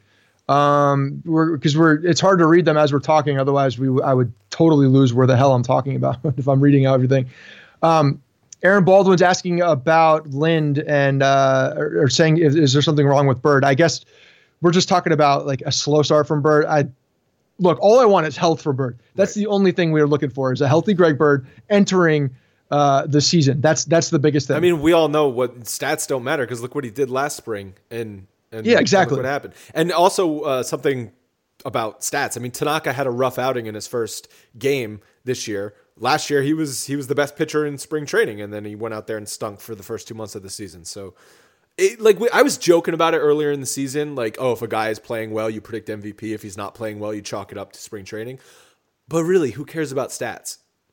C: Um, we're because we're it's hard to read them as we're talking. Otherwise, we I would totally lose where the hell I'm talking about if I'm reading out everything. Um, Aaron Baldwin's asking about Lind and uh, or, or saying, is, is there something wrong with Bird? I guess we're just talking about like a slow start from Bird. I look, all I want is health for Bird. That's right. The only thing we're looking for is a healthy Greg Bird entering uh, the season. That's that's the biggest thing.
B: I mean, we all know what stats don't matter because look what he did last spring and and
C: yeah, exactly
B: what happened. And also uh, something about stats. I mean, Tanaka had a rough outing in his first game this year. Last year, he was he was the best pitcher in spring training, and then he went out there and stunk for the first two months of the season. So, it, like we, I was joking about it earlier in the season, like, oh, if a guy is playing well, you predict M V P. If he's not playing well, you chalk it up to spring training. But really, who cares about stats?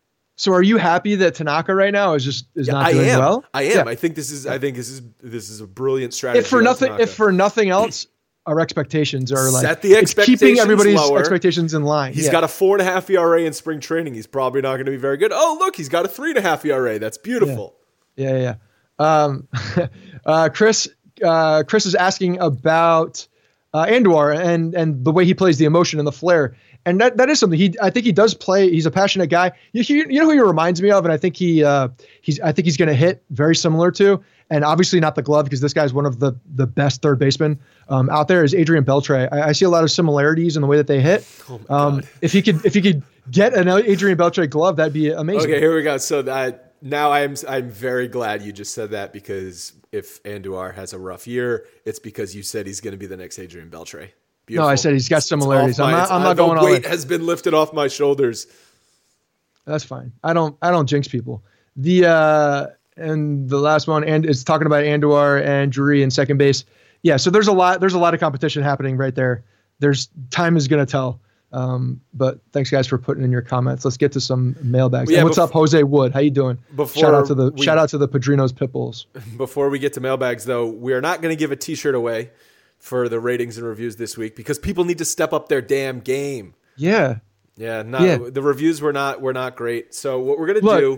C: So are you happy that Tanaka right now is just is
B: Yeah,
C: not
B: I
C: doing
B: am.
C: well?
B: I am.
C: Yeah.
B: I think this is. I think this is. This is a brilliant strategy.
C: If for
B: on
C: nothing,
B: Tanaka.
C: if for nothing else, our expectations are like
B: Set the
C: it's keeping
B: expectations
C: everybody's
B: lower.
C: expectations in line.
B: He's
C: yeah.
B: got a four and a half E R A in spring training. He's probably not going to be very good. Oh, look, he's got a three and a half E R A. That's beautiful.
C: Yeah, yeah. yeah. Um, uh, Chris, uh, Chris is asking about uh, Andujar and and the way he plays, the emotion and the flair. And that, that is something he, I think he does play. He's a passionate guy. You, you, you know who he reminds me of? And I think he, uh, he's, I think he's going to hit very similar to, and obviously not the glove because this guy's one of the, the best third basemen um, out there is Adrian Beltre. I, I see a lot of similarities in the way that they hit.
B: Oh my
C: um,
B: God.
C: If he could, if he could get an Adrian Beltre glove, that'd be amazing.
B: Okay, here we go. So that now I'm, I'm very glad you just said that because if Andujar has a rough year, it's because you said he's going to be the next Adrian Beltre. Beautiful.
C: No, I said he's got similarities.
B: My,
C: I'm not, I'm not
B: the
C: going all
B: weight
C: in.
B: has been lifted off my shoulders.
C: That's fine. I don't I don't jinx people. The uh and the last one and it's talking about Andujar and Drury in second base. Yeah, so there's a lot there's a lot of competition happening right there. There's time is gonna tell. Um, but thanks guys for putting in your comments. Let's get to some mailbags.
B: Yeah,
C: and what's
B: bef-
C: up, Jose Wood? How you doing?
B: Before
C: shout out to the
B: we-
C: shout out to the Padrinos Pitbulls.
B: Before we get to mailbags, though, we are not going to give a T-shirt away for the ratings and reviews this week because people need to step up their damn game.
C: Yeah.
B: Yeah, not,
C: Yeah.
B: the reviews were not were not great. So what we're going to
C: Look.
B: do?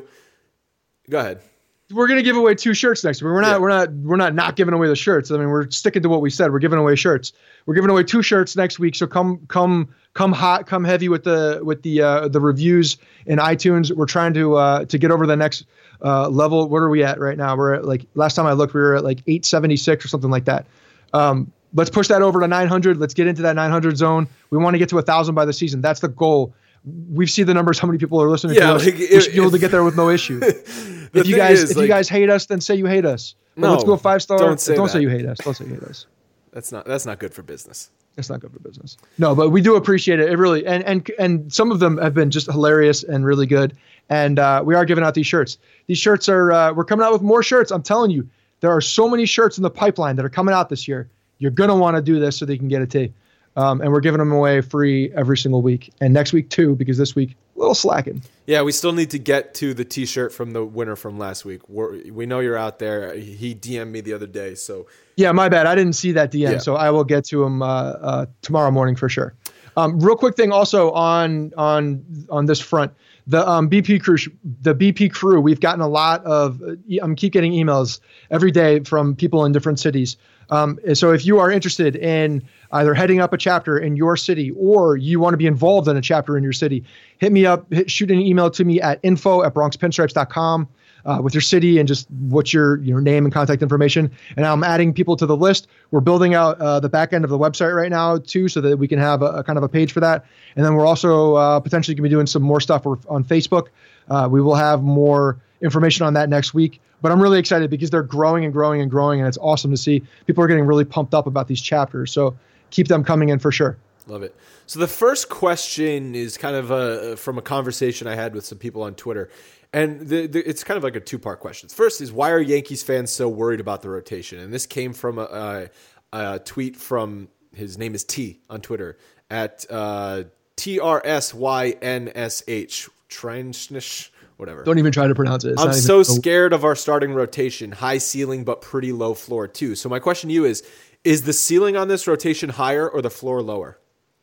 B: Go ahead.
C: We're gonna give away two shirts next week. We're not.
B: Yeah.
C: We're not. We're not not giving away the shirts. I mean, we're sticking to what we said. We're giving away shirts. We're giving away two shirts next week. So come, come, come hot, come heavy with the with the uh, the reviews in iTunes. We're trying to uh, to get over the next uh, level. What are we at right now? We're at like last time I looked, we were at like eight seventy-six or something like that. Um, let's push that over to nine hundred. Let's get into that nine hundred zone. We want to get to a thousand by the season. That's the goal. We've seen the numbers, how many people are listening
B: Yeah,
C: to us.
B: like,
C: We
B: if-
C: should be able to get there with no issue. If you
B: thing
C: guys
B: is,
C: if
B: like-
C: you guys hate us, then say you hate us. But
B: No,
C: let's go five star.
B: don't say
C: don't
B: that.
C: say you hate us. Don't say you hate us.
B: That's not that's not good for business.
C: It's not good for business. No, but we do appreciate it. It really and and and some of them have been just hilarious and really good. And uh, we are giving out these shirts. These shirts are uh, we're coming out with more shirts. I'm telling you, there are so many shirts in the pipeline that are coming out this year. You're gonna want to do this so that you can get a tee. Um, and we're giving them away free every single week. And next week too, because this week a little slacking.
B: Yeah, we still need to get to the T-shirt from the winner from last week. We're, we know you're out there. He D M'd me the other day, so
C: Yeah, my bad. I didn't see that D M,
B: Yeah.
C: so I will get to him uh, uh, tomorrow morning for sure. Um, real quick thing also on on on this front, the um, B P crew, the B P crew. We've gotten a lot of. I'm keep getting emails every day from people in different cities. Um, so if you are interested in either heading up a chapter in your city or you want to be involved in a chapter in your city, hit me up. Hit, shoot an email to me at info at bronx pinstripes dot com. Uh, with your city and just what's your your name and contact information. And I'm adding people to the list. We're building out uh, the back end of the website right now too, so that we can have a, a kind of a page for that. And then we're also uh, potentially going to be doing some more stuff on Facebook. Uh, we will have more information on that next week. But I'm really excited because they're growing and growing and growing, and it's awesome to see. People are getting really pumped up about these chapters. So keep them coming in for sure.
B: love it. So the first question is kind of a, from a conversation I had with some people on Twitter. And the, the, it's kind of like a two-part question. First is, why are Yankees fans so worried about the rotation? And this came from a, a, a tweet from, his name is T on Twitter, at uh, T R S Y N S H, Treinschnish, whatever.
C: Don't even try to pronounce it. It's
B: I'm
C: not
B: so
C: even,
B: scared of our starting rotation, high ceiling but pretty low floor too. So my question to you is, is the ceiling on this rotation higher or the floor lower?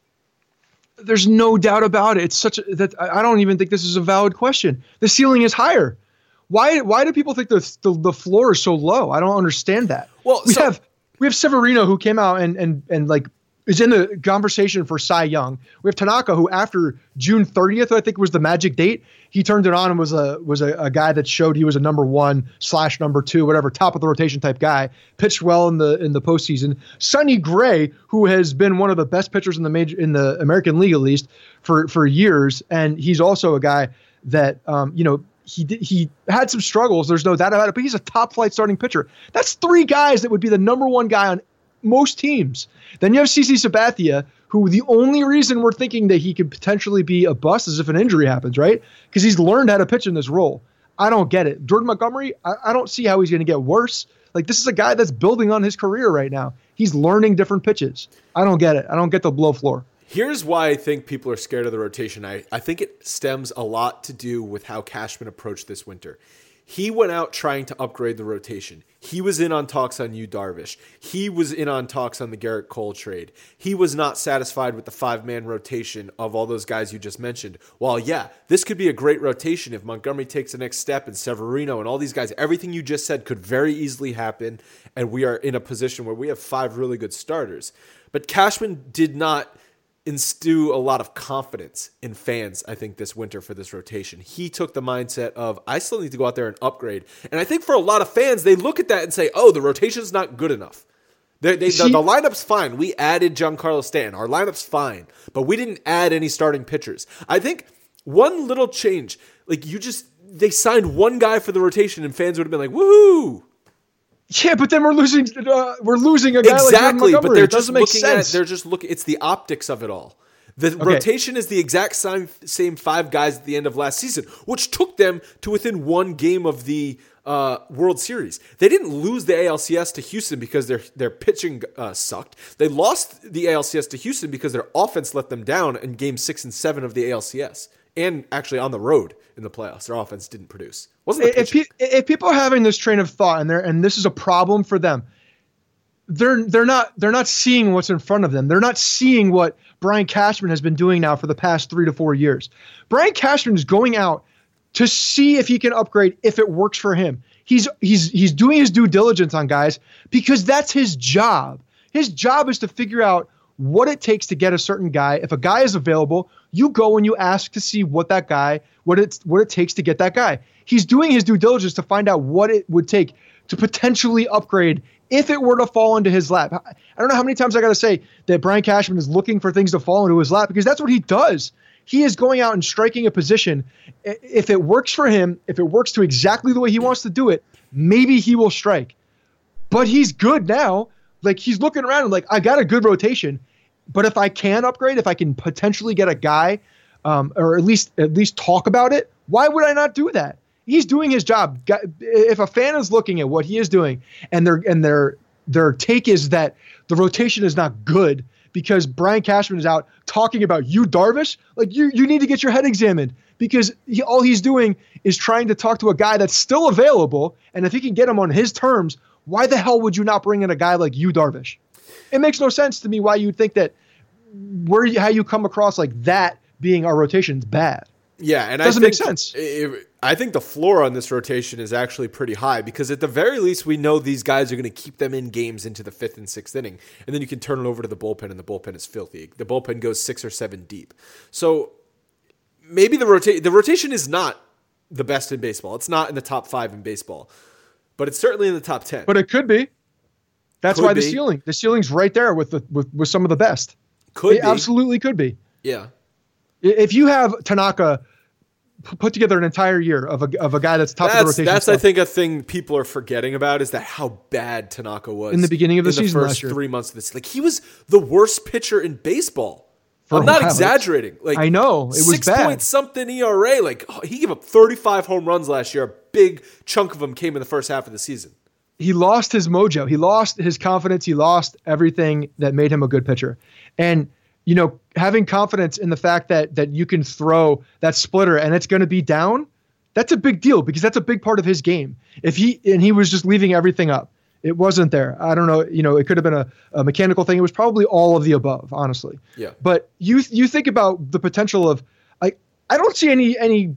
C: There's no doubt about it. It's such a, that I don't even think this is a valid question. The ceiling is higher. Why? Why do people think the the, the floor is so low? I don't understand that.
B: Well,
C: we
B: so-
C: have we have Severino who came out and and and like is in the conversation for Cy Young. We have Tanaka who after June thirtieth, I think was the magic date, he turned it on and was a was a, a guy that showed he was a number one slash number two, whatever, top of the rotation type guy. Pitched well in the in the postseason. Sonny Gray, who has been one of the best pitchers in the major in the American League at least for for years, and he's also a guy that um, you know. He did, he had some struggles. There's no doubt about it, but he's a top flight starting pitcher. That's three guys that would be the number one guy on most teams. Then you have CeCe Sabathia, who the only reason we're thinking that he could potentially be a bust is if an injury happens, right? Because he's learned how to pitch in this role. I don't get it. Jordan Montgomery, I, I don't see how he's going to get worse. Like, this is a guy that's building on his career right now. He's learning different pitches. I don't get it. I don't get the low floor.
B: Here's why I think people are scared of the rotation. I, I think it stems a lot to do with how Cashman approached this winter. He went out trying to upgrade the rotation. He was in on talks on Yu Darvish. He was in on talks on the Garrett Cole trade. He was not satisfied with the five-man rotation of all those guys you just mentioned. While, yeah, this could be a great rotation if Montgomery takes the next step and Severino and all these guys. Everything you just said could very easily happen, and we are in a position where we have five really good starters. But Cashman did not instill a lot of confidence in fans, I think, this winter for this rotation. He took the mindset of, I still need to go out there and upgrade. And I think for a lot of fans, they look at that and say, oh, the rotation's not good enough. They, they, the, the lineup's fine. We added Giancarlo Stanton. Our lineup's fine. But we didn't add any starting pitchers. I think one little change, like you just, they signed one guy for the rotation and fans would have been like, woohoo!
C: Yeah, but then we're losing. Uh, we're losing a guy
B: exactly,
C: like
B: but they're
C: it
B: just
C: make
B: looking
C: sense.
B: at. They're just looking. It's the optics of it all. The
C: okay.
B: rotation is the exact same same five guys at the end of last season, which took them to within one game of the uh, World Series. They didn't lose the A L C S to Houston because their their pitching uh, sucked. They lost the A L C S to Houston because their offense let them down in Game Six and Seven of the A L C S, and actually on the road in the playoffs, their offense didn't produce. Wasn't the
C: if, pe- if people are having this train of thought and they're and this is a problem for them, they're they're not they're not seeing what's in front of them. They're not seeing what Brian Cashman has been doing now for the past three to four years. Brian Cashman is going out to see if he can upgrade if it works for him. He's he's he's doing his due diligence on guys because that's his job. His job is to figure out what it takes to get a certain guy. If a guy is available, you go and you ask to see what that guy, what it what it takes to get that guy. He's doing his due diligence to find out what it would take to potentially upgrade if it were to fall into his lap. I don't know how many times I got to say that Brian Cashman is looking for things to fall into his lap because that's what he does. He is going out and striking a position. If it works for him, if it works to exactly the way he wants to do it, maybe he will strike. But he's good now. Like he's looking around and like, I got a good rotation. But if I can upgrade, if I can potentially get a guy, um, or at least at least talk about it, why would I not do that? He's doing his job. If a fan is looking at what he is doing, and their and their their take is that the rotation is not good because Brian Cashman is out talking about Yu Darvish, like you you need to get your head examined because he, all he's doing is trying to talk to a guy that's still available, and if he can get him on his terms, why the hell would you not bring in a guy like Yu Darvish? It makes no sense to me why you'd think that where you, how you come across like that being our rotation is bad.
B: Yeah, and
C: it doesn't
B: I
C: make
B: think,
C: sense.
B: It, I think the floor on this rotation is actually pretty high because at the very least we know these guys are going to keep them in games into the fifth and sixth inning, and then you can turn it over to the bullpen, and the bullpen is filthy. The bullpen goes six or seven deep. So maybe the rota- the rotation is not the best in baseball. It's not in the top five in baseball, but it's certainly in the top ten.
C: But it could be. That's
B: could
C: why
B: be.
C: the ceiling, the ceiling's right there with the with, with some of the best.
B: Could
C: it
B: be.
C: absolutely could be.
B: Yeah.
C: If you have Tanaka put together an entire year of a of a guy that's top
B: that's,
C: of the rotation.
B: That's,
C: stuff.
B: I think, a thing people are forgetting about is that how bad Tanaka was
C: in the beginning of the
B: in
C: season
B: the first
C: last year.
B: three months of this. Like he was the worst pitcher in baseball.
C: For
B: I'm not
C: while.
B: exaggerating. Like
C: I know it was
B: six
C: bad.
B: point something E R A. Like he gave up thirty-five home runs last year. A big chunk of them came in the first half of the season.
C: He lost his mojo. He lost his confidence. He lost everything that made him a good pitcher. And you know, having confidence in the fact that that you can throw that splitter and it's going to be down, that's a big deal because that's a big part of his game. If he and he was just leaving everything up, it wasn't there. I don't know. You know, it could have been a, a mechanical thing. It was probably all of the above, honestly.
B: Yeah.
C: But you you think about the potential of like I don't see any any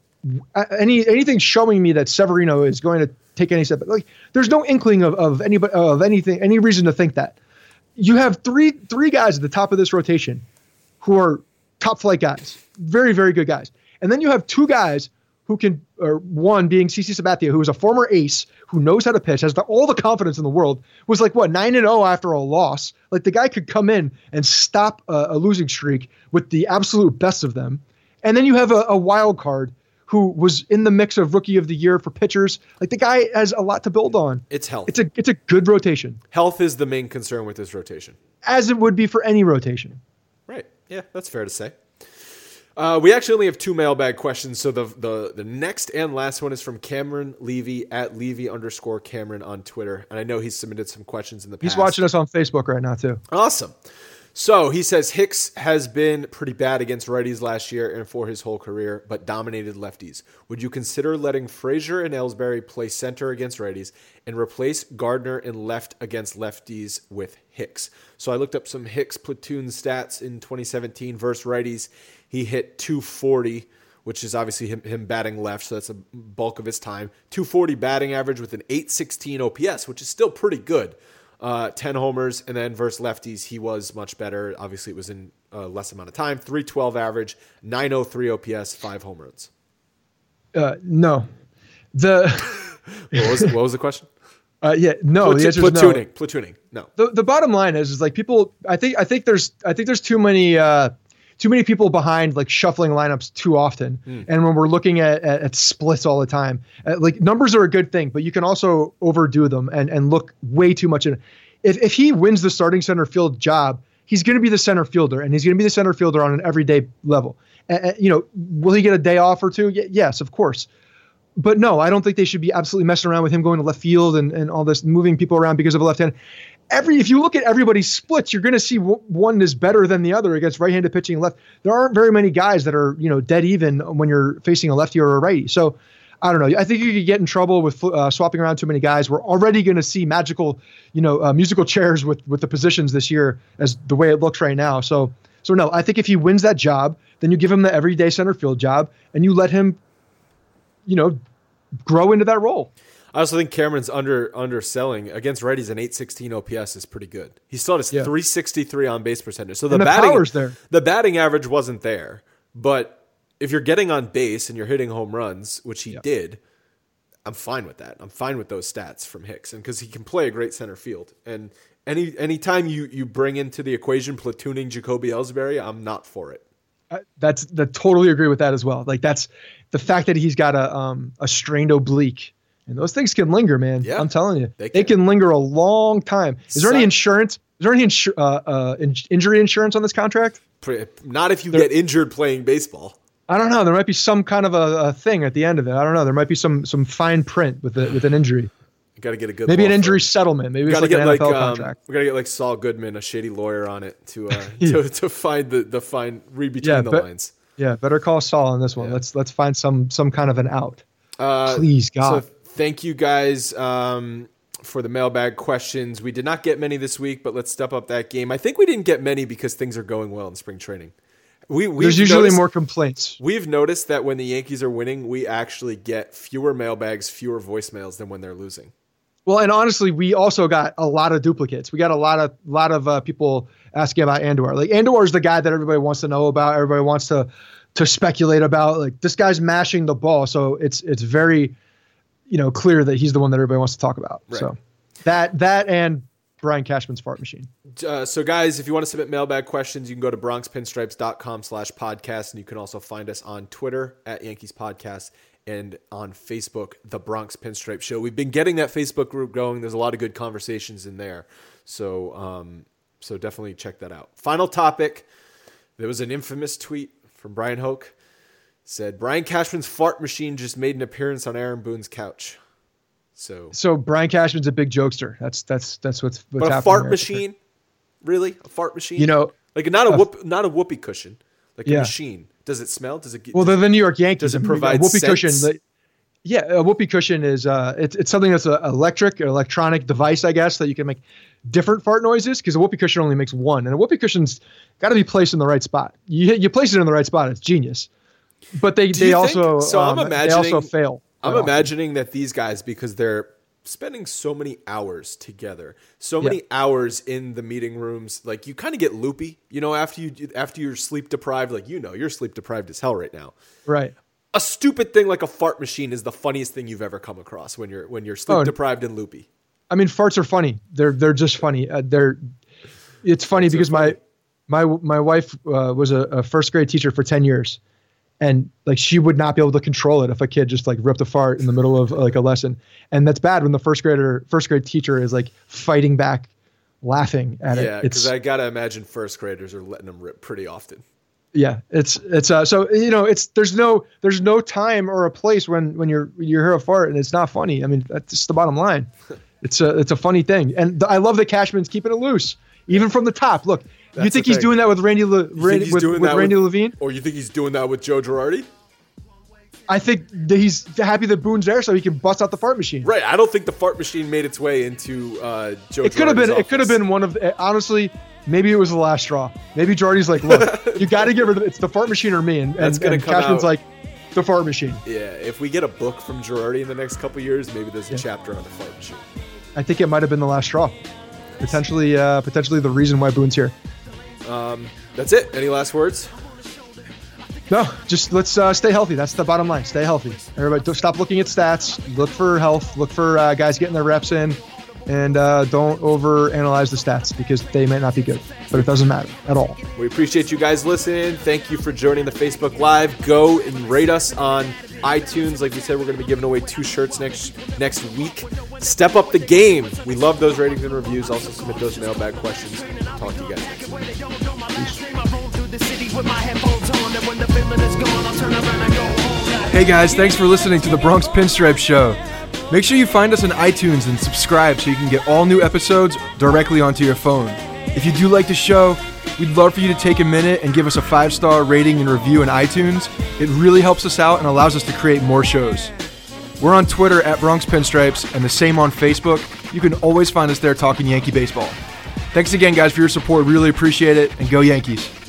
C: any anything showing me that Severino is going to take any step. Like there's no inkling of of any of anything any reason to think that. You have three three guys at the top of this rotation who are top flight guys, very, very good guys. And then you have two guys who can, or one being CC Sabathia, who is a former ace, who knows how to pitch, has the, all the confidence in the world, was like, what, nine and oh after a loss. Like the guy could come in and stop a, a losing streak with the absolute best of them. And then you have a, a wild card who was in the mix of rookie of the year for pitchers. Like the guy has a lot to build on.
B: It's health.
C: It's a it's a good rotation.
B: Health is the main concern with this rotation.
C: As it would be for any rotation.
B: Right. Yeah, that's fair to say. Uh, we actually only have two mailbag questions, so the, the the next and last one is from Cameron Levy at Levy underscore Cameron on Twitter, and I know he's submitted some questions in the past.
C: He's watching us on Facebook right now too.
B: Awesome. So he says Hicks has been pretty bad against righties last year and for his whole career, but dominated lefties. Would you consider letting Frazier and Ellsbury play center against righties and replace Gardner in left against lefties with Hicks? So I looked up some Hicks platoon stats in twenty seventeen versus righties. He hit two forty, which is obviously him, him batting left, so that's a bulk of his time. two forty batting average with an eight sixteen O P S, which is still pretty good. Uh, ten homers, and then versus lefties, he was much better. Obviously, it was in a less amount of time. three twelve average, nine oh three O P S, five home runs.
C: Uh, no. The
B: what, was, what was the question?
C: Uh, yeah, no.
B: Platoon,
C: the answer is
B: platooning,
C: no.
B: platooning. No.
C: The the bottom line is is like people. I think I think there's I think there's too many uh, too many people behind like shuffling lineups too often. Mm. And when we're looking at, at, at splits all the time, uh, like numbers are a good thing, but you can also overdo them and, and look way too much in. If if he wins the starting center field job, he's going to be the center fielder, and he's going to be the center fielder on an everyday level. Uh, you know, will he get a day off or two? Y- yes, of course. But no, I don't think they should be absolutely messing around with him going to left field and, and all this, moving people around because of a left hand. Every if you look at everybody's splits, you're going to see w- one is better than the other against right-handed pitching left. There aren't very many guys that are, you know, dead even when you're facing a lefty or a righty. So I don't know. I think you could get in trouble with uh, swapping around too many guys. We're already going to see magical, you know, uh, musical chairs with with the positions this year as the way it looks right now. So so no, I think if he wins that job, then you give him the everyday center field job and you let him, you know, grow into that role.
B: I also think Cameron's under underselling against righties. An eight sixteen O P S is pretty good. He still has yeah. three sixty-three on base percentage. So the,
C: and the
B: batting
C: power's there.
B: The batting average wasn't there, but if you're getting on base and you're hitting home runs, which he yeah. did, I'm fine with that. I'm fine with those stats from Hicks, and because he can play a great center field. And any anytime you you bring into the equation platooning Jacoby Ellsbury, I'm not for it.
C: Uh, that's that totally agree with that as well. Like that's the fact that he's got a um a strained oblique. And those things can linger, man. Yeah, I'm telling you, they can. they can linger a long time. Is there Son. any insurance? Is there any insu- uh, uh, in- injury insurance on this contract?
B: Not if you
C: there,
B: get injured playing baseball.
C: I don't know. There might be some kind of a, a thing at the end of it. I don't know. There might be some some fine print with the, with an injury.
B: You got to get a good
C: maybe an injury
B: firm.
C: settlement. Maybe it's like
B: get
C: an
B: like,
C: N F L
B: um,
C: contract.
B: We got to get like Saul Goodman, a shady lawyer, on it to uh, to, to find the the fine read between
C: yeah,
B: the
C: be-
B: lines.
C: Yeah, better call Saul on this one. Yeah. Let's let's find some some kind of an out.
B: Uh,
C: Please, God.
B: So thank you guys um, for the mailbag questions. We did not get many this week, but let's step up that game. I think we didn't get many because things are going well in spring training. We
C: There's usually
B: noticed,
C: more complaints.
B: We've noticed that when the Yankees are winning, we actually get fewer mailbags, fewer voicemails than when they're losing.
C: Well, and honestly, we also got a lot of duplicates. We got a lot of lot of uh, people asking about Andor. Like Andor is the guy that everybody wants to know about. Everybody wants to to speculate about. Like this guy's mashing the ball, so it's it's very, you know, clear that he's the one that everybody wants to talk about.
B: Right.
C: So that that and Brian Cashman's fart machine.
B: Uh, so guys, if you want to submit mailbag questions, you can go to bronx pinstripes dot com slash podcast, and you can also find us on Twitter at Yankees Podcast and on Facebook, The Bronx Pinstripe Show. We've been getting that Facebook group going. There's a lot of good conversations in there. So, um, so definitely check that out. Final topic. There was an infamous tweet from Brian Hoke. Said, Brian Cashman's fart machine just made an appearance on Aaron Boone's couch. So,
C: so Brian Cashman's a big jokester. That's that's that's what's what's
B: but a
C: happening.
B: fart
C: here.
B: machine, really? A fart machine?
C: You know,
B: like not a
C: uh,
B: whoop, not a whoopee cushion, like
C: yeah.
B: a machine. Does it smell? Does it get?
C: Well, they're the New York Yankees.
B: Does it provide
C: a whoopee
B: scents?
C: cushion? The, yeah, a whoopee cushion is uh, it's it's something that's an electric, an electronic device, I guess, that you can make different fart noises because a whoopee cushion only makes one, and a whoopee cushion's got to be placed in the right spot. You you place it in the right spot, it's genius. But they, they also
B: think, so
C: um,
B: I'm imagining,
C: they also fail.
B: I'm imagining that these guys, because they're spending so many hours together, so many
C: yeah.
B: hours in the meeting rooms, like you kind of get loopy, you know, after you after you're sleep deprived, like you know, you're sleep deprived as hell right now.
C: Right.
B: A stupid thing like a fart machine is the funniest thing you've ever come across when you're when you're sleep oh, deprived and loopy.
C: I mean, farts are funny. They're they're just funny. Uh, they're it's funny farts because my my my wife uh, was a, a first grade teacher for ten years. And like she would not be able to control it if a kid just like ripped a fart in the middle of like a lesson. And that's bad when the first grader, first grade teacher is like fighting back, laughing at
B: yeah,
C: it.
B: Yeah, because I gotta imagine first graders are letting them rip pretty often.
C: Yeah, it's it's uh so you know it's there's no there's no time or a place when when you're you hear a fart and it's not funny. I mean that's just the bottom line. It's a it's a funny thing, and th- I love that Cashman's keeping it loose even from the top. Look. you think he's thing. doing that with Randy, Le- Randy with, with Randy with, Levine?
B: Or you think he's doing that with Joe Girardi?
C: I think that he's happy that Boone's there so he can bust out the fart machine.
B: Right. I don't think the fart machine made its way into uh, Joe.
C: It could have been.
B: Office.
C: It could have been one of. The, honestly, maybe it was the last straw. Maybe Girardi's like, look, you got to get rid of it. It's the fart machine or me. And, and, and Cashman's out. like, the fart machine.
B: Yeah. If we get a book from Girardi in the next couple of years, maybe there's a yeah. chapter on the fart machine.
C: I think it might have been the last straw. Potentially, uh, potentially the reason why Boone's here.
B: Um, that's it. Any last words?
C: No, just let's uh, stay healthy. That's the bottom line. Stay healthy. Everybody, don't stop looking at stats. Look for health. Look for uh, guys getting their reps in, and uh, don't overanalyze the stats because they might not be good, but it doesn't matter at all.
B: We appreciate you guys listening. Thank you for joining the Facebook Live. Go and rate us on iTunes. Like we said, we're going to be giving away two shirts next next week. Step up the game. We love those ratings and reviews. Also submit those mailbag questions. Talk to you guys next week.
A: Hey guys, thanks for listening to the Bronx Pinstripe Show. Make sure you find us on iTunes and subscribe so you can get all new episodes directly onto your phone. If you do like the show, we'd love for you to take a minute and give us a five-star rating and review in iTunes. It really helps us out and allows us to create more shows. We're on Twitter at Bronx Pinstripes and the same on Facebook. You can always find us there talking Yankee baseball. Thanks again, guys, for your support. Really appreciate it, and go Yankees.